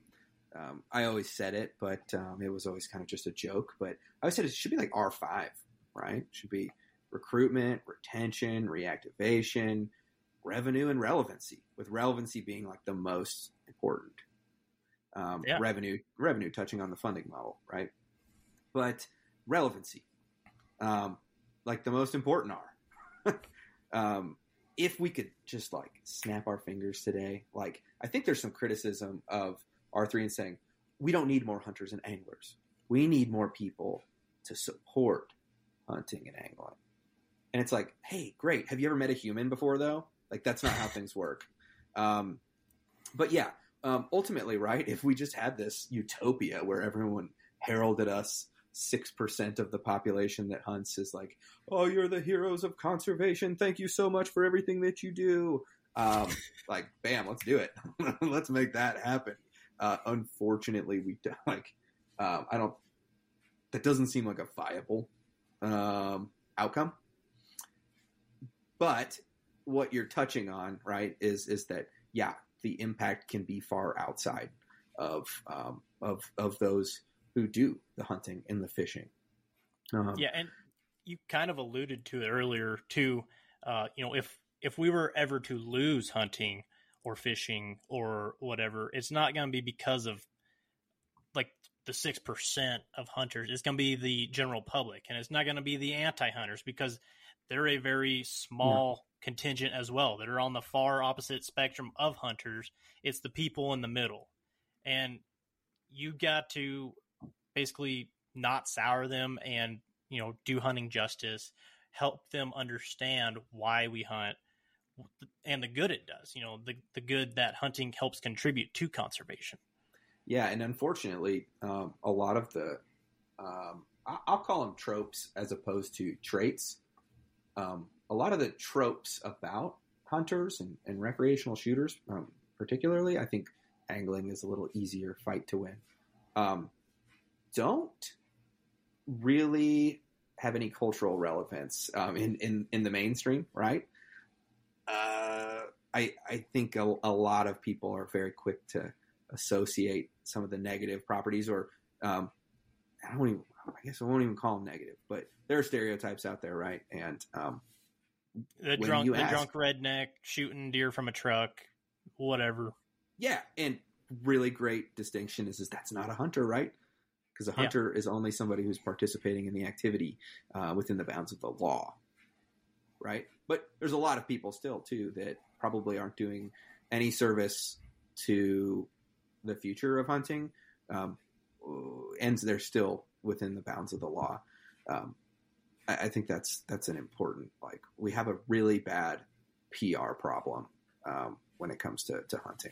um, I always said it, but um, it was always kind of just a joke. But I always said it should be like R five, right? It should be recruitment, retention, reactivation, revenue, and relevancy, with relevancy being like the most important. Um, yeah. Revenue, revenue touching on the funding model, right? But relevancy, um, like the most important are. um, if we could just like snap our fingers today, like I think there's some criticism of R three and saying we don't need more hunters and anglers. We need more people to support hunting and angling. And it's like, hey, great. Have you ever met a human before though? Like that's not how things work. Um, but yeah. Um, ultimately, right, if we just had this utopia where everyone heralded us, six percent of the population that hunts is like, oh, you're the heroes of conservation. Thank you so much for everything that you do. Um, like, bam, let's do it. Let's make that happen. Uh, unfortunately, we don't, like, um, I don't, that doesn't seem like a viable um, outcome. But what you're touching on, right, is is that, yeah, the impact can be far outside of um, of of those who do the hunting and the fishing. Um, yeah, and you kind of alluded to it earlier too. Uh, you know, if if we were ever to lose hunting or fishing or whatever, it's not going to be because of like the six percent of hunters. It's going to be the general public, and it's not going to be the anti-hunters because they're a very small yeah. contingent as well that are on the far opposite spectrum of hunters. It's the people in the middle, and you got to basically not sour them and, you know, do hunting justice, help them understand why we hunt and the good it does, you know, the, the good that hunting helps contribute to conservation. Yeah. And unfortunately, um, a lot of the, um, I'll call them tropes as opposed to traits. Um, a lot of the tropes about hunters and, and recreational shooters, um, particularly, I think angling is a little easier fight to win. Um, don't really have any cultural relevance um, in, in, in the mainstream, right? Uh, I I think a, a lot of people are very quick to associate some of the negative properties, or um, I don't even, I guess I won't even call them negative, but there are stereotypes out there, right? And um, the drunk, the ask, drunk redneck shooting deer from a truck, whatever. Yeah, and really great distinction is, is that's not a hunter, right? Because a hunter yeah. is only somebody who's participating in the activity uh, within the bounds of the law, right? But there's a lot of people still, too, that probably aren't doing any service to the future of hunting, um, and they're still within the bounds of the law. Um, I, I think that's that's an important, like, we have a really bad P R problem um, when it comes to, to hunting.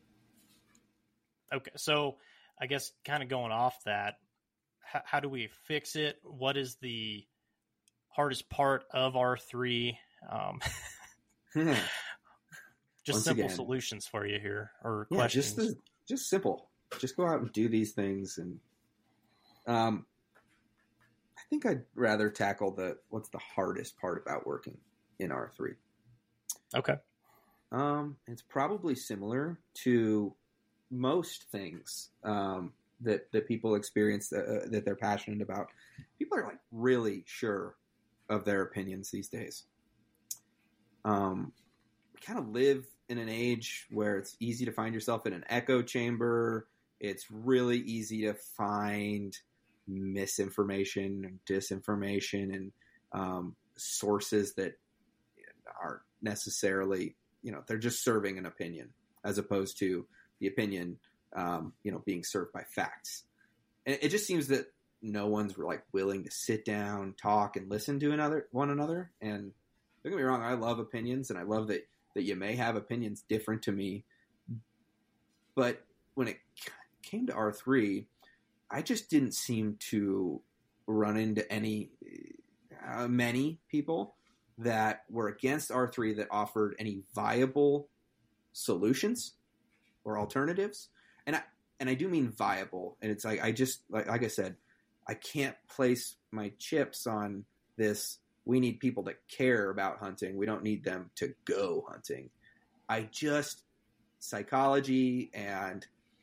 Okay, so I guess kind of going off that, how, how do we fix it? What is the hardest part of R three? Um, just Once simple again, solutions for you here, or yeah, questions. Just, the, just simple. Just go out and do these things. And um, I think I'd rather tackle the what's the hardest part about working in R three. Okay. Um, it's probably similar to most things um, that that people experience that, uh, that they're passionate about. People are like really sure of their opinions these days. Um, we kind of live in an age where it's easy to find yourself in an echo chamber. It's really easy to find misinformation and disinformation and um, sources that aren't necessarily, you know, they're just serving an opinion as opposed to the opinion, um, you know, being served by facts. And it just seems that no one's like willing to sit down, talk, and listen to another one another. And don't get me wrong, I love opinions, and I love that that you may have opinions different to me. But when it came to R three, I just didn't seem to run into any uh, many people that were against R three that offered any viable solutions or alternatives. And I and I do mean viable. And it's like I just like like I said, I can't place my chips on this. We need people that care about hunting. We don't need them to go hunting. I just psychology and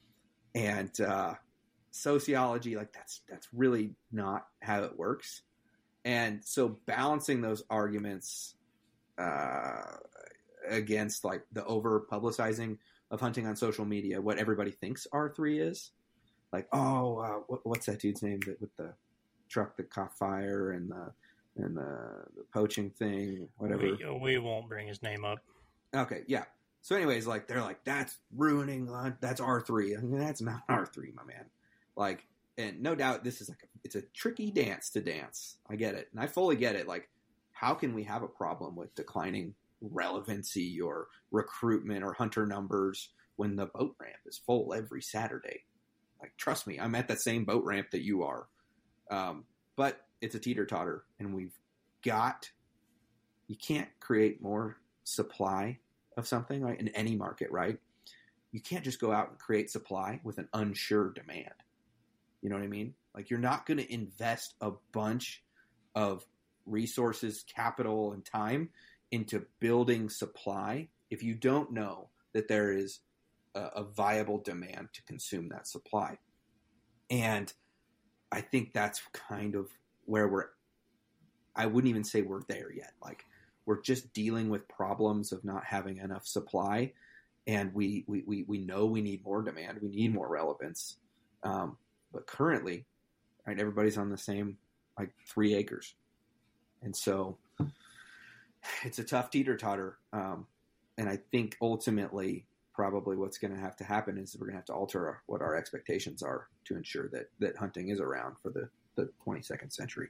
And uh, sociology, like that's that's really not how it works. And so balancing those arguments uh, against like the over publicizing of hunting on social media, what everybody thinks R three is, like, oh, uh, what, what's that dude's name that with the truck that caught fire and the and the, the poaching thing, whatever. We, we won't bring his name up. Okay, yeah. So, anyways, like they're like, that's ruining. That's R three. I mean, that's not R three, my man. Like, and no doubt, this is like a, it's a tricky dance to dance. I get it, and I fully get it. Like, how can we have a problem with declining relevancy or recruitment or hunter numbers when the boat ramp is full every Saturday? Like, trust me, I'm at that same boat ramp that you are. Um, but it's a teeter-totter, and we've got, you can't create more supply of something, right, in any market, right? You can't just go out and create supply with an unsure demand. You know what I mean? Like, you're not going to invest a bunch of resources, capital, and time into building supply if you don't know that there is a, a viable demand to consume that supply. And I think that's kind of where we're, I wouldn't even say we're there yet. Like, we're just dealing with problems of not having enough supply. And we, we, we, we know we need more demand. We need more relevance. Um, but currently, right, everybody's on the same, like, three acres. And so it's a tough teeter-totter. Um, and I think ultimately probably what's going to have to happen is we're going to have to alter what our expectations are to ensure that, that hunting is around for the, the twenty-second century.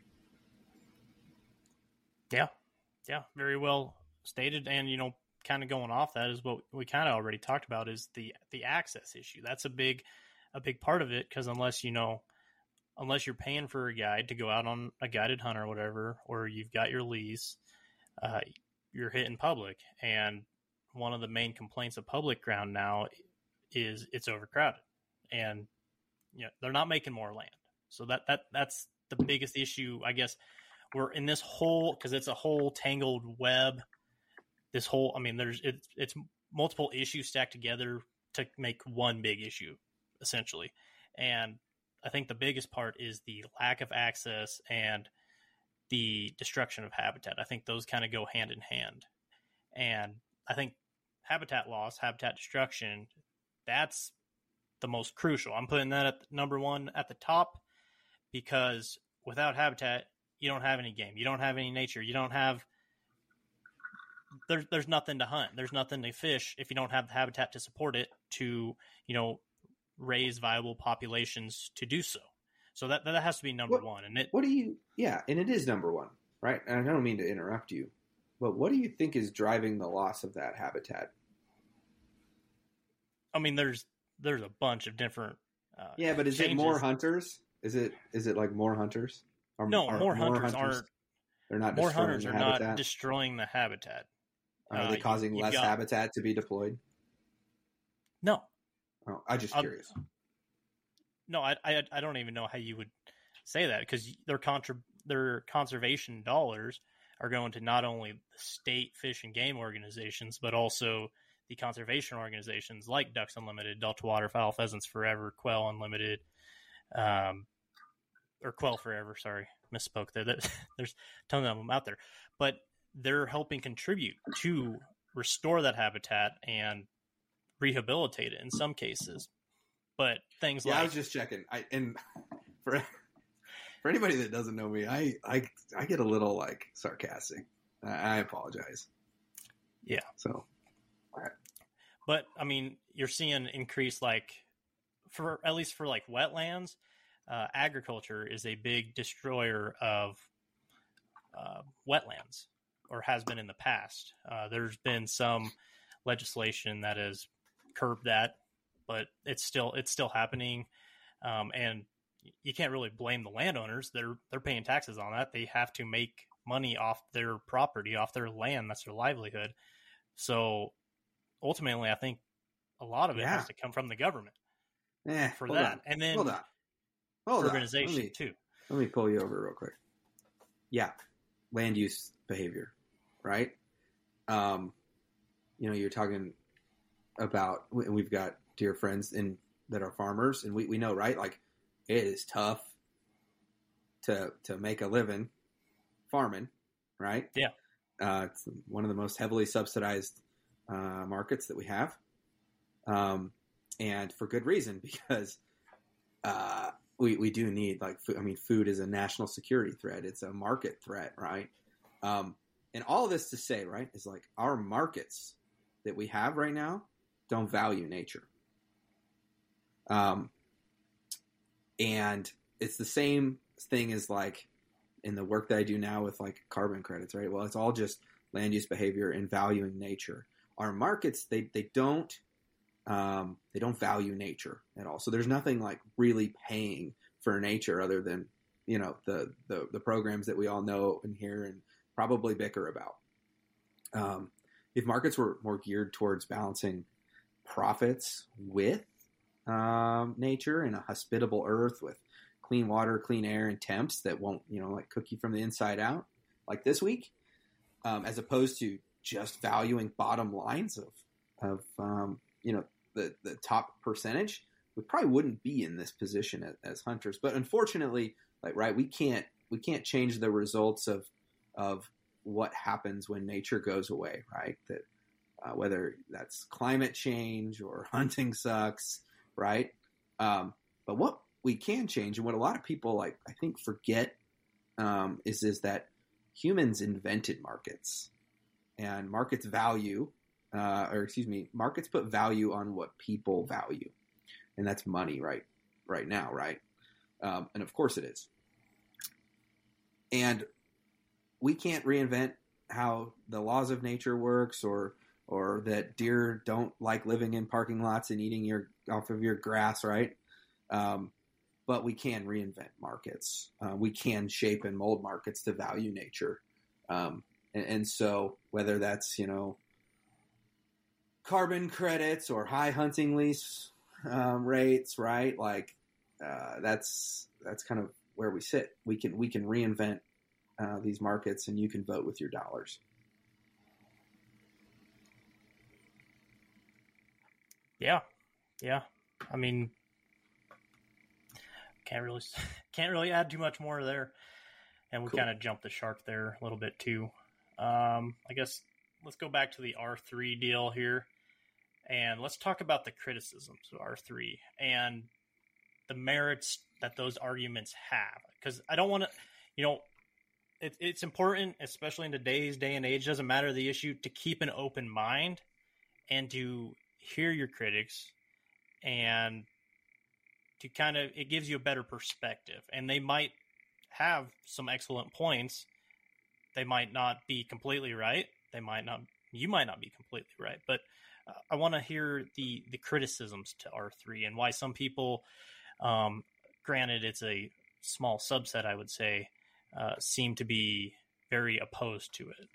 Yeah. Yeah. Very well stated. And, you know, kind of going off that is what we kind of already talked about is the, the access issue. That's a big, a big part of it. Cause unless, you know, unless you're paying for a guide to go out on a guided hunt or whatever, or you've got your lease, uh, you're hitting public. And one of the main complaints of public ground now is it's overcrowded, and you know, they're not making more land. So that, that, that's the biggest issue, I guess. We're in this whole, cause it's a whole tangled web. This whole, I mean, there's, it's, it's multiple issues stacked together to make one big issue essentially. And I think the biggest part is the lack of access and the destruction of habitat. I think those kind of go hand in hand. And I think habitat loss, habitat destruction, that's the most crucial. I'm putting that at number one at the top, because without habitat, you don't have any game. You don't have any nature. You don't have, there's, there's nothing to hunt. There's nothing to fish if you don't have the habitat to support it, to, you know, raise viable populations to do so. So that that has to be number what, one. And it, what do you, yeah, and it is number one, right? And I don't mean to interrupt you, but what do you think is driving the loss of that habitat? I mean, there's there's a bunch of different. Uh, yeah, but is changes. it more hunters? Is it is it like more hunters? Or, no, more, more hunters, hunters aren't. They're not. More hunters the are habitat? not destroying the habitat. Are uh, they causing you, less got, habitat to be deployed? No. Oh, I'm just I'll, curious. No, I, I I don't even know how you would say that, because their contra their conservation dollars are going to not only the state fish and game organizations, but also the conservation organizations like Ducks Unlimited, Delta Waterfowl, Pheasants Forever, Quail Unlimited, um, or Quail Forever. Sorry, misspoke there. There's a ton of them out there, but they're helping contribute to restore that habitat and rehabilitate it in some cases. But things yeah, like, I was just checking. I and for for anybody that doesn't know me, I I, I get a little like sarcastic. I, I apologize. Yeah. So, all right. But I mean, you're seeing increase, like, for at least for like wetlands, uh, agriculture is a big destroyer of uh, wetlands, or has been in the past. Uh, there's been some legislation that has curbed that, but it's still it's still happening, um, and you can't really blame the landowners. They're they're paying taxes on that. They have to make money off their property, off their land. That's their livelihood. So ultimately, I think a lot of it yeah. has to come from the government eh, for hold that, on. and then hold on, hold urbanization on. Let me, too. Let me pull you over real quick. Yeah, land use behavior, right? Um, you know, you're talking about, and we've got dear friends in that are farmers, and we, we know, right? Like, it is tough to to make a living farming, right? Yeah. Uh, it's one of the most heavily subsidized uh, markets that we have, um, and for good reason, because uh, we we do need, like, food. I mean, food is a national security threat. It's a market threat, right? Um, and all this to say, right, is like our markets that we have right now don't value nature. Um, and it's the same thing as like in the work that I do now with like carbon credits, right? Well, it's all just land use behavior and valuing nature. Our markets, they, they don't, um, they don't value nature at all. So there's nothing like really paying for nature other than, you know, the, the, the programs that we all know and hear and probably bicker about. Um, if markets were more geared towards balancing profits with um, nature and a hospitable earth with clean water, clean air, and temps that won't, you know, like cook you from the inside out, like this week, um, as opposed to just valuing bottom lines of, of um, you know, the, the top percentage, we probably wouldn't be in this position as, as hunters. But unfortunately, like, right, we can't, we can't change the results of, of what happens when nature goes away, right? That uh, whether that's climate change or hunting sucks, right? Um, but what we can change, and what a lot of people, like, I think forget, um, is is that humans invented markets, and markets value, uh, or excuse me, markets put value on what people value, and that's money, right? Right now, right? Um, and of course it is. And we can't reinvent how the laws of nature works, or or that deer don't like living in parking lots and eating your off of your grass, right? Um, but we can reinvent markets. Uh, we can shape and mold markets to value nature. Um, and, and so whether that's, you know, carbon credits or high hunting lease um, rates, right? Like uh, that's that's kind of where we sit. We can we can reinvent uh, these markets, and you can vote with your dollars. Yeah, yeah. I mean, can't really can't really add too much more there, and we Cool. kind of jumped the shark there a little bit too. Um, I guess let's go back to the R three deal here, and let's talk about the criticisms of R three and the merits that those arguments have. Because I don't want to, you know, it, it's important, especially in today's day and age. Doesn't matter the issue, to keep an open mind and to hear your critics, and to kind of, it gives you a better perspective, and they might have some excellent points. They might not be completely right. They might not, you might not be completely right, but uh, I want to hear the, the criticisms to R three and why some people, um, granted it's a small subset, I would say, uh, seem to be very opposed to it.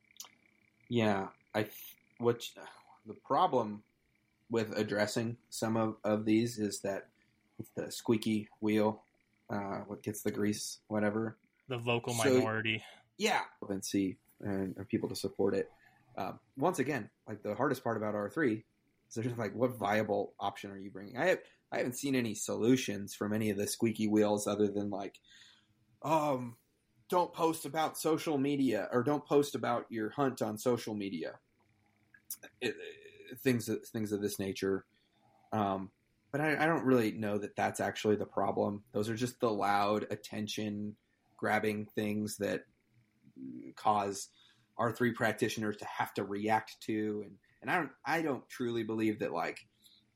Yeah, I, what the problem with addressing some of, of these is that it's the squeaky wheel, uh, what gets the grease, whatever. The vocal So- minority. Yeah. And see, and, and people to support it. Um, once again, like the hardest part about R three is there's like, what viable option are you bringing? I have, I haven't seen any solutions from any of the squeaky wheels other than like, um, don't post about social media, or don't post about your hunt on social media. It, it, things, things of this nature. Um, but I, I don't really know that that's actually the problem. Those are just the loud, attention grabbing things that cause R three practitioners to have to react to. And, and I don't, I don't truly believe that like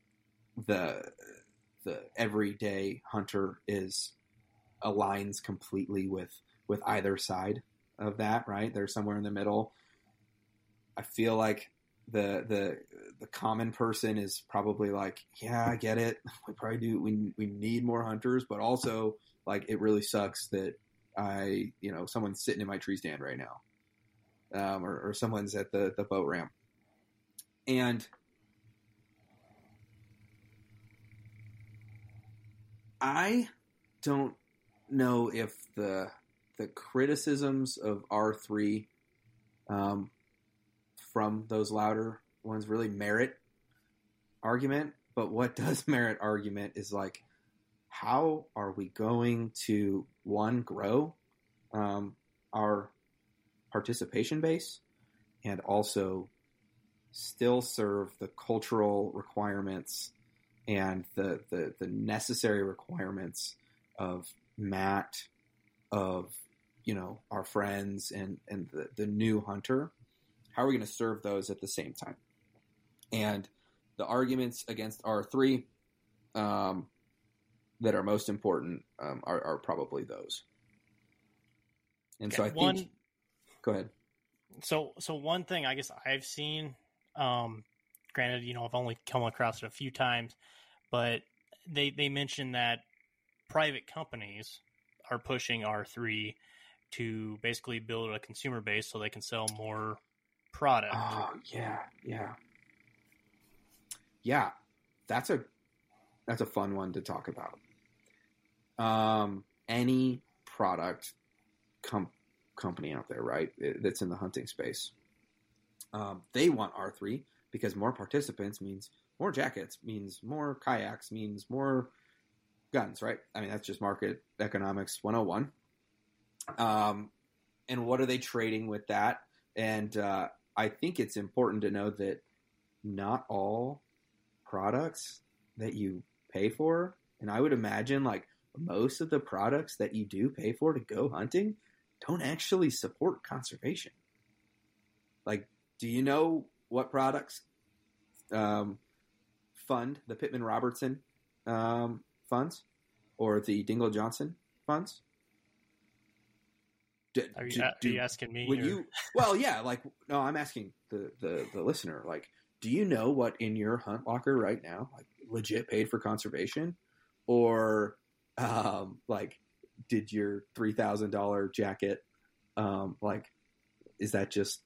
the, the everyday hunter is aligns completely with, with either side of that, right? They're somewhere in the middle. I feel like the, the, the common person is probably like, yeah, I get it. We probably do. We, we need more hunters, but also like, it really sucks that I, you know, someone's sitting in my tree stand right now. Um, or, or someone's at the, the boat ramp. And I don't know if the the criticisms of R three um, from those louder ones really merit argument, but what does merit argument is like, how are we going to, one, grow um, our participation base, and also still serve the cultural requirements and the, the, the necessary requirements of Matt, of, you know, our friends and, and the, the new hunter? How are we going to serve those at the same time? And the arguments against R three um, that are most important um, are, are probably those. And so I one, think, go ahead. So, so one thing I guess I've seen, um, granted, you know, I've only come across it a few times, but they, they mentioned that private companies are pushing R three to basically build a consumer base so they can sell more product. Oh yeah. Yeah. Yeah. That's a, that's a fun one to talk about. Um, any product com- company out there, right, that's in the hunting space, um, they want R three because more participants means more jackets, means more kayaks, means more guns, right? I mean, that's just market economics one oh one. Um, and what are they trading with that? And uh, I think it's important to know that not all products that you pay for, and I would imagine like most of the products that you do pay for to go hunting don't actually support conservation. Like, do you know what products um, fund the Pittman Robertson um, funds or the Dingle Johnson funds? Do, are, you, do, are do, you asking me? When or... you, well, yeah, like, no, I'm asking the, the, the listener, like, do you know what in your hunt locker right now, like, legit paid for conservation? Or, um, like, did your three thousand dollars jacket, um, like, is that just,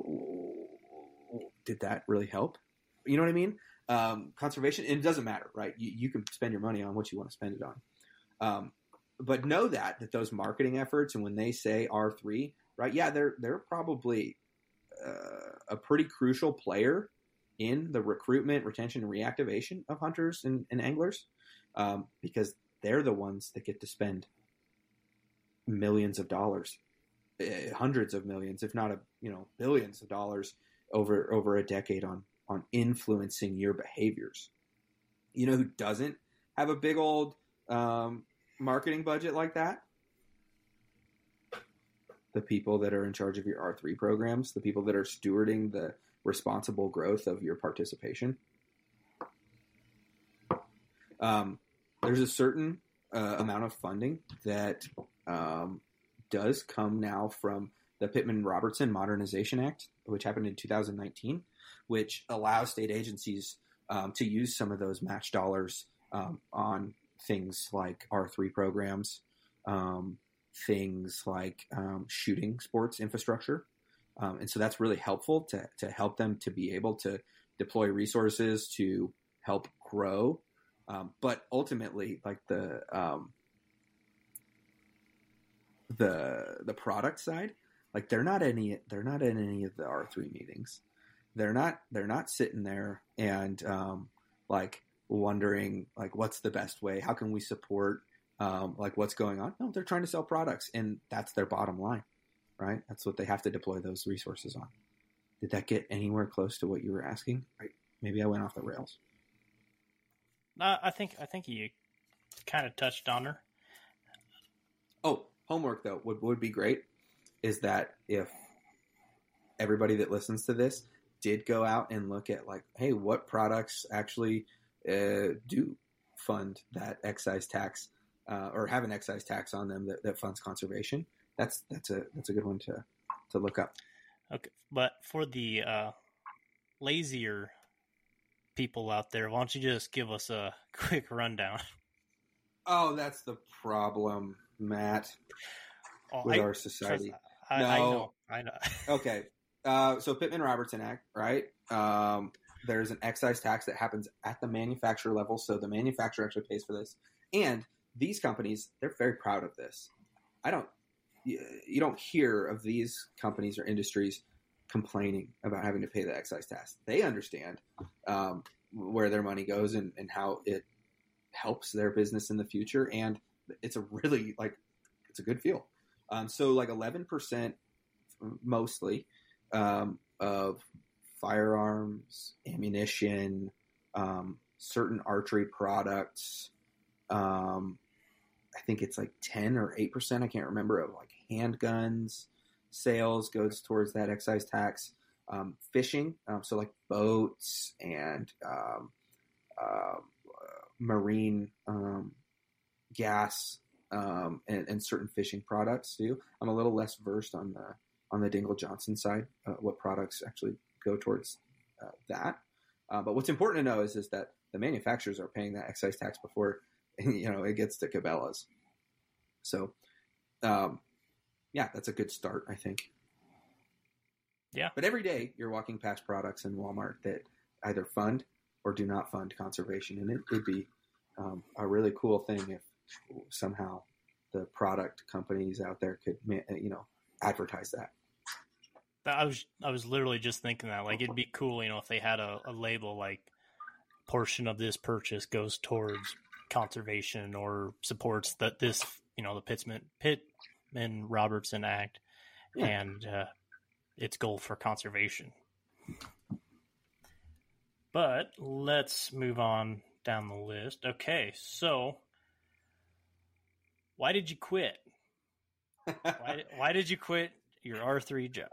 did that really help? You know what I mean? Um, conservation, and it doesn't matter, right? You, you can spend your money on what you want to spend it on. Um, but know that, that those marketing efforts, and when they say R three, right? Yeah, they're, they're probably uh, a pretty crucial player in the recruitment, retention, and reactivation of hunters and, and anglers, um, because they're the ones that get to spend millions of dollars, uh, hundreds of millions, if not a, you know, billions of dollars over over a decade on on influencing your behaviors. You know who doesn't have a big old um, marketing budget like that? The people that are in charge of your R three programs, the people that are stewarding the responsible growth of your participation. Um, there's a certain uh, amount of funding that um, does come now from the Pittman-Robertson Modernization Act, which happened in two thousand nineteen, which allows state agencies um, to use some of those match dollars um, on things like R three programs, um, things like um, shooting sports infrastructure. Um, and so that's really helpful to, to help them to be able to deploy resources to help grow. Um, but ultimately, like the um, the the product side, like they're not any they're not in any of the R three meetings. They're not they're not sitting there and um, like wondering like what's the best way? How can we support um, like what's going on? No, they're trying to sell products, and that's their bottom line. Right? That's what they have to deploy those resources on. Did that get anywhere close to what you were asking? Right. Maybe I went off the rails. Uh, I think I think you kind of touched on her. Oh, homework though would would be great. Is that if everybody that listens to this did go out and look at like, hey, what products actually uh, do fund that excise tax uh, or have an excise tax on them that, that funds conservation? That's that's a that's a good one to to look up. Okay, but for the uh, lazier people out there, why don't you just give us a quick rundown? Oh, that's the problem, Matt, oh, with I, our society. I, no, I know, I know. Okay, uh, so Pittman-Robertson Act, right? Um, there's an excise tax that happens at the manufacturer level, so the manufacturer actually pays for this, and these companies, they're very proud of this. I don't. You don't hear of these companies or industries complaining about having to pay the excise tax. They understand um, where their money goes and, and how it helps their business in the future. And it's a really like, it's a good feel. Um, so like eleven percent mostly um, of firearms, ammunition, um, certain archery products. Um, I think it's like ten or eight percent. I can't remember, of like handguns sales goes towards that excise tax. Um, fishing, um, so like boats and um, uh, marine um, gas um, and, and certain fishing products too. I'm a little less versed on the on the Dingell Johnson side, uh, what products actually go towards uh, that. Uh, but what's important to know is is that the manufacturers are paying that excise tax before you know it gets to Cabela's. So, um, yeah, that's a good start, I think. Yeah. But every day you're walking past products in Walmart that either fund or do not fund conservation. And it would be um, a really cool thing if somehow the product companies out there could, you know, advertise that. I was I was literally just thinking that, like, it'd be cool, you know, if they had a, a label like portion of this purchase goes towards conservation or supports that this, you know, the Pittman Pittman Robertson Act yeah. and uh, its goal for conservation. But let's move on down the list. Okay, so why did you quit? why, why did you quit your R three job?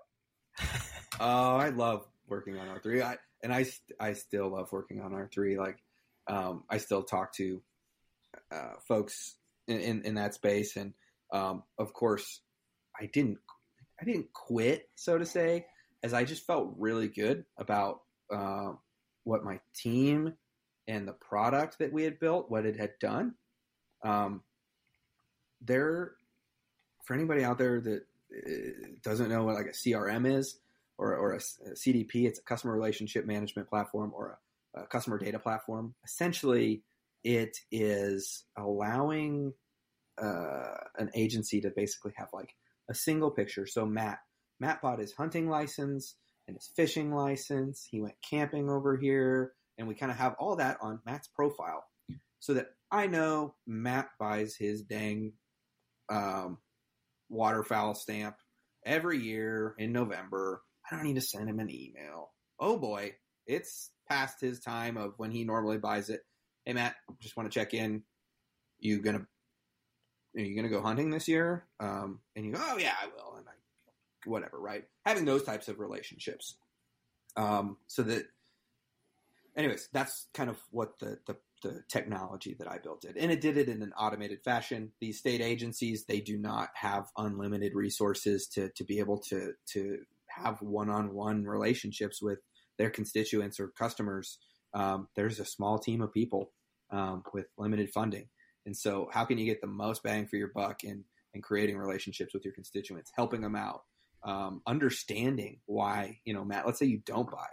Oh, I love working on R three. I, and I, I still love working on R three. Like, um, I still talk to uh, folks in, in, in that space. And, um, of course, I didn't, I didn't quit, so to say, as I just felt really good about uh, what my team and the product that we had built, what it had done. Um, there, for anybody out there that doesn't know what like a C R M is, or, or a, a C D P, it's a customer relationship management platform or a, a customer data platform. Essentially, it is allowing uh, an agency to basically have like a single picture. So Matt, Matt bought his hunting license and his fishing license. He went camping over here, and we kind of have all that on Matt's profile, so that I know Matt buys his dang um, waterfowl stamp every year in November. I don't need to send him an email. Oh boy, it's past his time of when he normally buys it. Hey Matt, just want to check in. You gonna are you gonna go hunting this year? Um, and you go, oh yeah, I will. And I, whatever, right? Having those types of relationships, um, so that, anyways, that's kind of what the the the technology that I built did. And it did it in an automated fashion. These state agencies, they do not have unlimited resources to, to be able to, to have one-on-one relationships with their constituents or customers. Um, there's a small team of people um, with limited funding. And so how can you get the most bang for your buck in, in creating relationships with your constituents, helping them out, um, understanding why, you know, Matt, let's say you don't buy.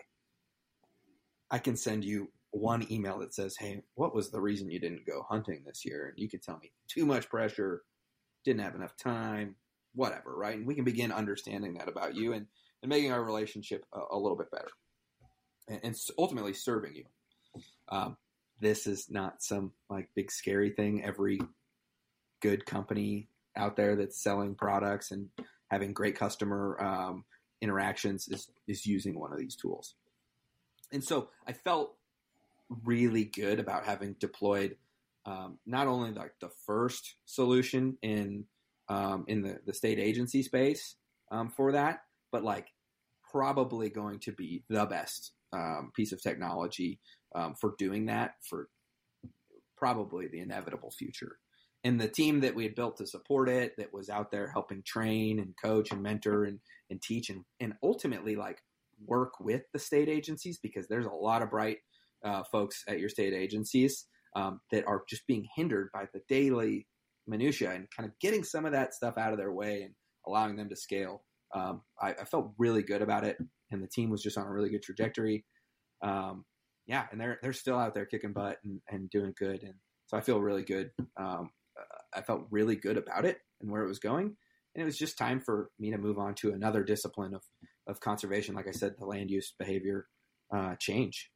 I can send you one email that says, hey, what was the reason you didn't go hunting this year? And you can tell me too much pressure, didn't have enough time, whatever, right? And we can begin understanding that about you and, and making our relationship a, a little bit better and, and ultimately serving you. Um, this is not some like big scary thing. Every good company out there that's selling products and having great customer um, interactions is, is using one of these tools. And so I felt really good about having deployed um, not only like the first solution in um, in the, the state agency space um, for that, but like probably going to be the best um, piece of technology um, for doing that for probably the inevitable future. And the team that we had built to support it, that was out there helping train and coach and mentor and, and teach and, and ultimately like work with the state agencies, because there's a lot of bright Uh, folks at your state agencies um, that are just being hindered by the daily minutia, and kind of getting some of that stuff out of their way and allowing them to scale. Um, I, I felt really good about it, and the team was just on a really good trajectory. Um, yeah, and they're they're still out there kicking butt and, and doing good, and so I feel really good. Um, I felt really good about it and where it was going, and it was just time for me to move on to another discipline of of conservation. Like I said, the land use behavior uh, change. Um,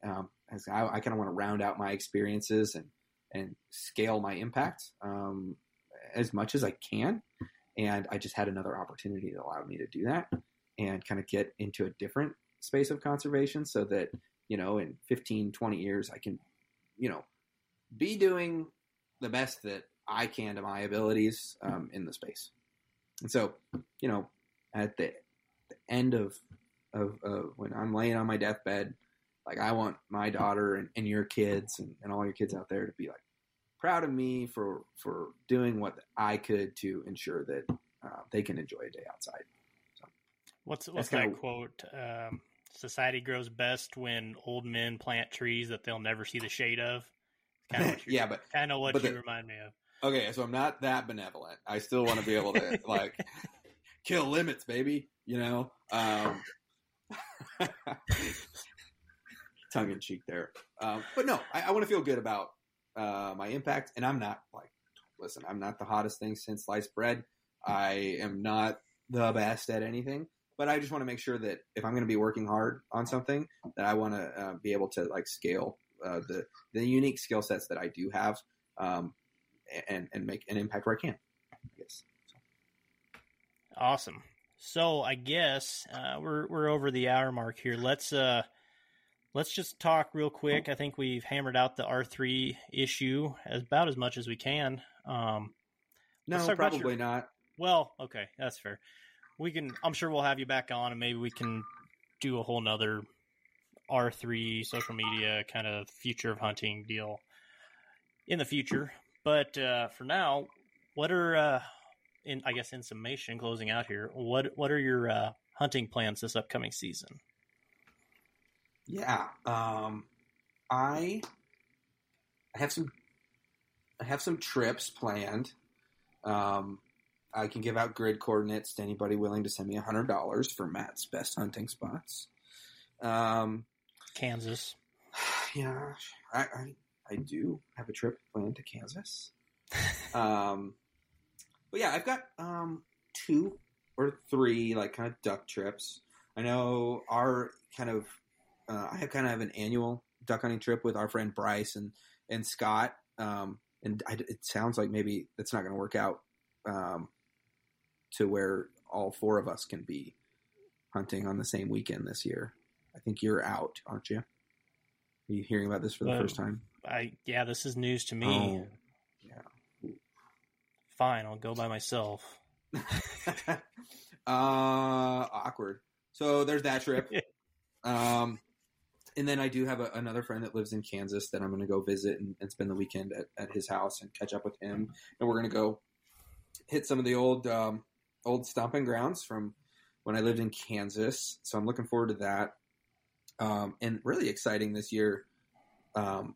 as I, I kind of want to round out my experiences and and scale my impact um, as much as I can. And I just had another opportunity that allowed me to do that and kind of get into a different space of conservation so that, you know, in fifteen, twenty years, I can, you know, be doing the best that I can to my abilities um, in the space. And so, you know, at the, the end of, of, of when I'm laying on my deathbed, like I want my daughter and, and your kids and, and all your kids out there to be like proud of me for, for doing what I could to ensure that uh, they can enjoy a day outside. So what's, what's that kinda, quote? Um, Society grows best when old men plant trees that they'll never see the shade of. Kind of yeah, but kind of what you the, remind me of. Okay, so I'm not that benevolent. I still want to be able to like kill limits, baby. You know, um, tongue in cheek there. Um, but no, I, I want to feel good about uh, my impact, and I'm not like, listen, I'm not the hottest thing since sliced bread. I am not the best at anything, but I just want to make sure that if I'm going to be working hard on something, that I want to uh, be able to like scale uh, the the unique skill sets that I do have, um, and and make an impact where I can. I guess. So. Awesome. So I guess uh, we're we're over the hour mark here. Let's uh let's just talk real quick. I think we've hammered out the R three issue as about as much as we can. Um, no, probably your... not. Well, okay, that's fair. We can. I'm sure we'll have you back on, and maybe we can do a whole nother R three social media kind of future of hunting deal in the future. But uh, for now, what are uh, in I guess in summation, closing out here, what what are your uh, hunting plans this upcoming season? Yeah, um, I I have some I have some trips planned. Um, I can give out grid coordinates to anybody willing to send me a hundred dollars for Matt's best hunting spots. Um, Kansas. Yeah, I, I I do have a trip planned to Kansas. um, but yeah, I've got um two or three like kind of duck trips. I know our kind of uh, I have kind of have an annual duck hunting trip with our friend Bryce and and Scott. Um, and I, it sounds like maybe that's not going to work out. Um, to where all four of us can be hunting on the same weekend this year. I think you're out, aren't you? Are you hearing about this for the um, first time? I yeah, this is news to me. Oh, yeah. Fine, I'll go by myself. uh, awkward. So there's that trip. um, and then I do have a, another friend that lives in Kansas that I'm going to go visit and, and spend the weekend at, at his house and catch up with him. And we're going to go hit some of the old um, old stomping grounds from when I lived in Kansas. So I'm looking forward to that. Um, and really exciting this year um,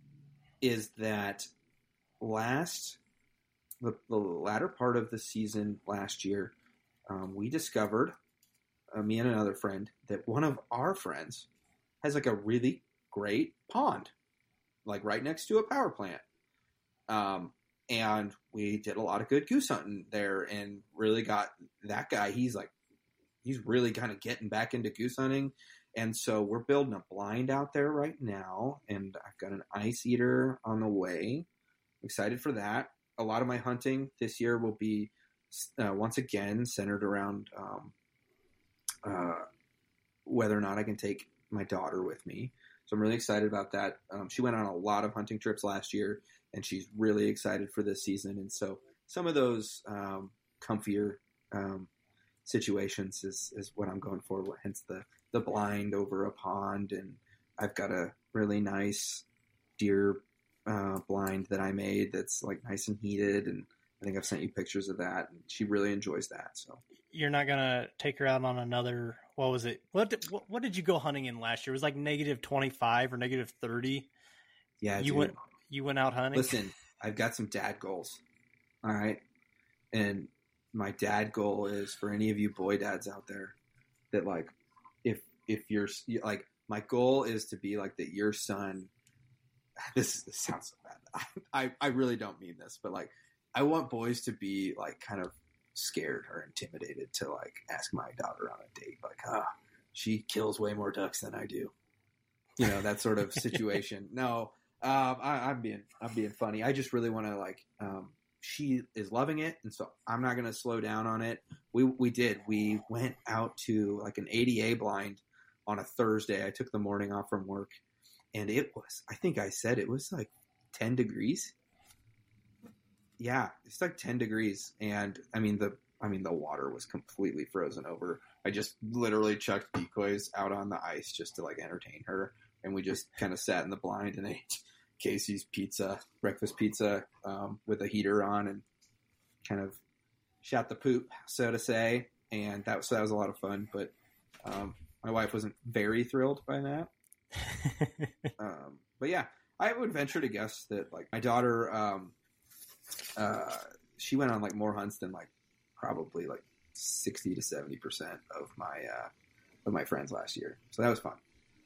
is that last, the, the latter part of the season last year, um, we discovered, uh, me and another friend, that one of our friends has like a really great pond, like right next to a power plant. Um, And we did a lot of good goose hunting there and really got that guy. He's like, he's really kind of getting back into goose hunting. And so we're building a blind out there right now. And I've got an ice eater on the way. I'm excited for that. A lot of my hunting this year will be uh, once again centered around um, uh, whether or not I can take my daughter with me. So I'm really excited about that. Um, she went on a lot of hunting trips last year, and she's really excited for this season. And so some of those um, comfier um, situations is, is what I'm going for, hence the, the blind over a pond. And I've got a really nice deer uh, blind that I made that's like nice and heated. And I think I've sent you pictures of that. And she really enjoys that. So you're not going to take her out on another, what was it? What did, what, what did you go hunting in last year? It was like negative twenty-five or negative thirty. Yeah. You dude. went, You went out hunting? Listen, I've got some dad goals. All right. And my dad goal is for any of you boy dads out there that like, if, if you're like, my goal is to be like that your son, this, this sounds so bad. I, I, I really don't mean this, but like, I want boys to be like kind of scared or intimidated to like ask my daughter on a date. Like, ah, oh, she kills way more ducks than I do. you know, that sort of situation. No, um, I, I'm being I'm being funny. I just really want to like. Um, she is loving it, and so I'm not going to slow down on it. We we did. We went out to like an A D A blind on a Thursday. I took the morning off from work, and it was. I think I said it was like ten degrees. Yeah, it's like ten degrees, and I mean the I mean the water was completely frozen over. I just literally chucked decoys out on the ice just to like entertain her, and we just kind of sat in the blind and ate Casey's pizza, breakfast pizza, um, with a heater on, and kind of shot the poop, so to say. And that was so that was a lot of fun. But um, my wife wasn't very thrilled by that. um, but yeah, I would venture to guess that like my daughter, um, uh, she went on like more hunts than like probably like sixty to seventy percent of my uh, of my friends last year. So that was fun.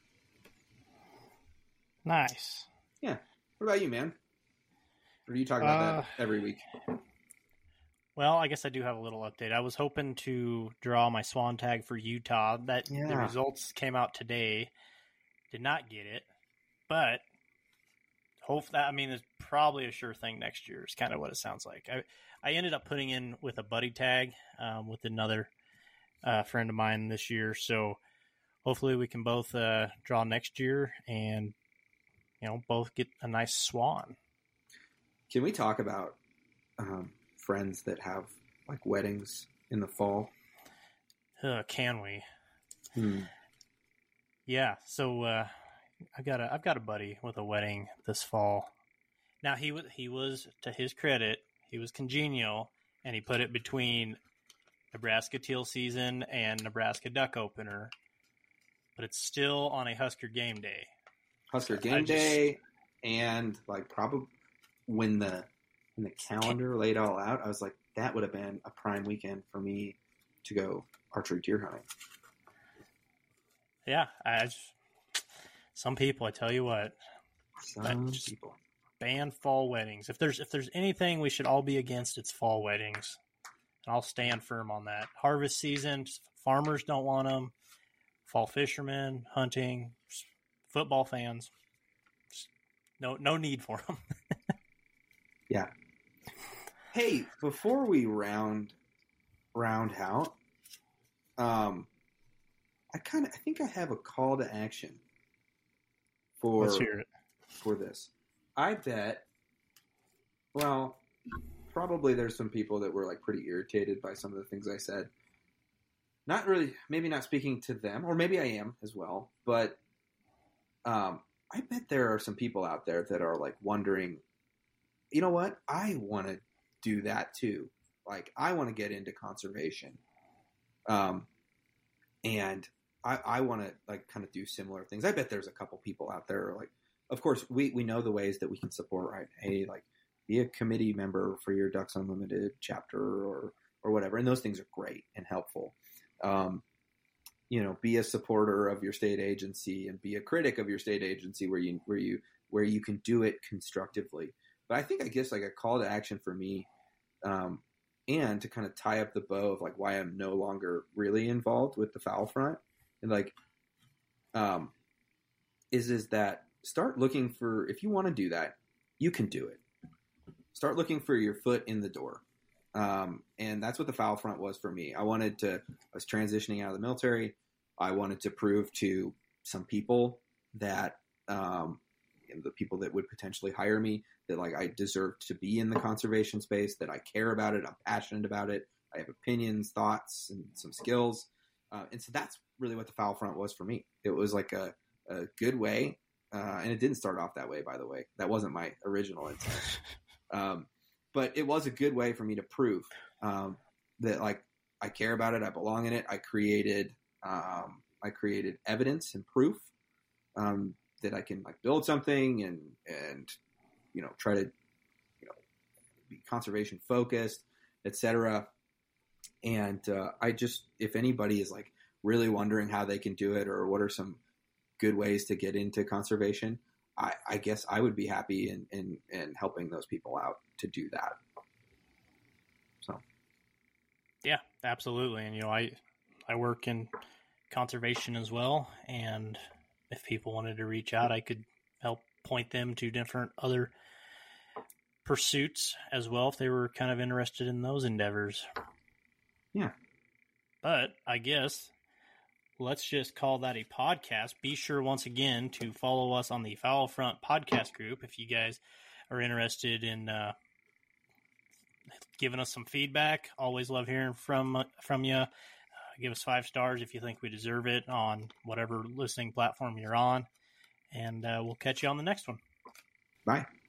Nice. Yeah. What about you, man? Or do you talk about Uh, that every week? Well, I guess I do have a little update. I was hoping to draw my swan tag for Utah. That the Yeah. results came out today. Did not get it, but hope that I mean it's probably a sure thing next year. Is kind of what it sounds like. I I ended up putting in with a buddy tag um, with another uh, friend of mine this year. So hopefully we can both uh, draw next year and you know both get a nice swan. Can we talk about um, friends that have like weddings in the fall? Uh, can we? Hmm. Yeah, so uh, I've got a I've got a buddy with a wedding this fall. Now he was he was to his credit, he was congenial, and he put it between Nebraska teal season and Nebraska duck opener, but it's still on a Husker game day. Husker I game just- day, and like probably when the when the calendar laid all out, I was like, that would have been a prime weekend for me to go archery deer hunting. Yeah, I just, some people, I tell you what, Some just- people. ban fall weddings. If there's if there's anything we should all be against, it's fall weddings, and I'll stand firm on that. Harvest season, farmers don't want them. Fall fishermen, hunting, football fans, just no no need for them. Yeah. Hey, before we round round out, um, I kind of I think I have a call to action for Let's hear it. for this. I bet. Well, probably there's some people that were like pretty irritated by some of the things I said. Not really, maybe not speaking to them, or maybe I am as well. But um, I bet there are some people out there that are like wondering, you know what? I want to do that too. Like I want to get into conservation, um, and I, I want to like kind of do similar things. I bet there's a couple people out there who are like. Of course, we, we know the ways that we can support, right? Hey, like, be a committee member for your Ducks Unlimited chapter or or whatever. And those things are great and helpful. Um, you know, be a supporter of your state agency and be a critic of your state agency where you where you where you can do it constructively. But I think I guess like a call to action for me, um, and to kind of tie up the bow of like why I'm no longer really involved with the foul front, and like, um, is is that. Start looking for, if you want to do that, you can do it. Start looking for your foot in the door. Um, and that's what the foul front was for me. I wanted to, I was transitioning out of the military. I wanted to prove to some people that, um, and the people that would potentially hire me, that like I deserved to be in the conservation space, that I care about it. I'm passionate about it. I have opinions, thoughts, and some skills. Uh, and so that's really what the foul front was for me. It was like a, a good way. Uh, and it didn't start off that way, by the way. That wasn't my original intent. Um, but it was a good way for me to prove um, that, like, I care about it. I belong in it. I created, um, I created evidence and proof um, that I can like build something and and you know try to you know be conservation focused, et cetera. And uh, I just, if anybody is like really wondering how they can do it or what are some good ways to get into conservation, I, I guess I would be happy in, in, in helping those people out to do that. So, Yeah, absolutely. And you know, I I work in conservation as well, and if people wanted to reach out, I could help point them to different other pursuits as well if they were kind of interested in those endeavors. Yeah. But I guess let's just call that a podcast. Be sure once again to follow us on the Foul Front podcast group if you guys are interested in uh, giving us some feedback. Always love hearing from from you. Uh, give us five stars if you think we deserve it on whatever listening platform you're on. And uh, we'll catch you on the next one. Bye.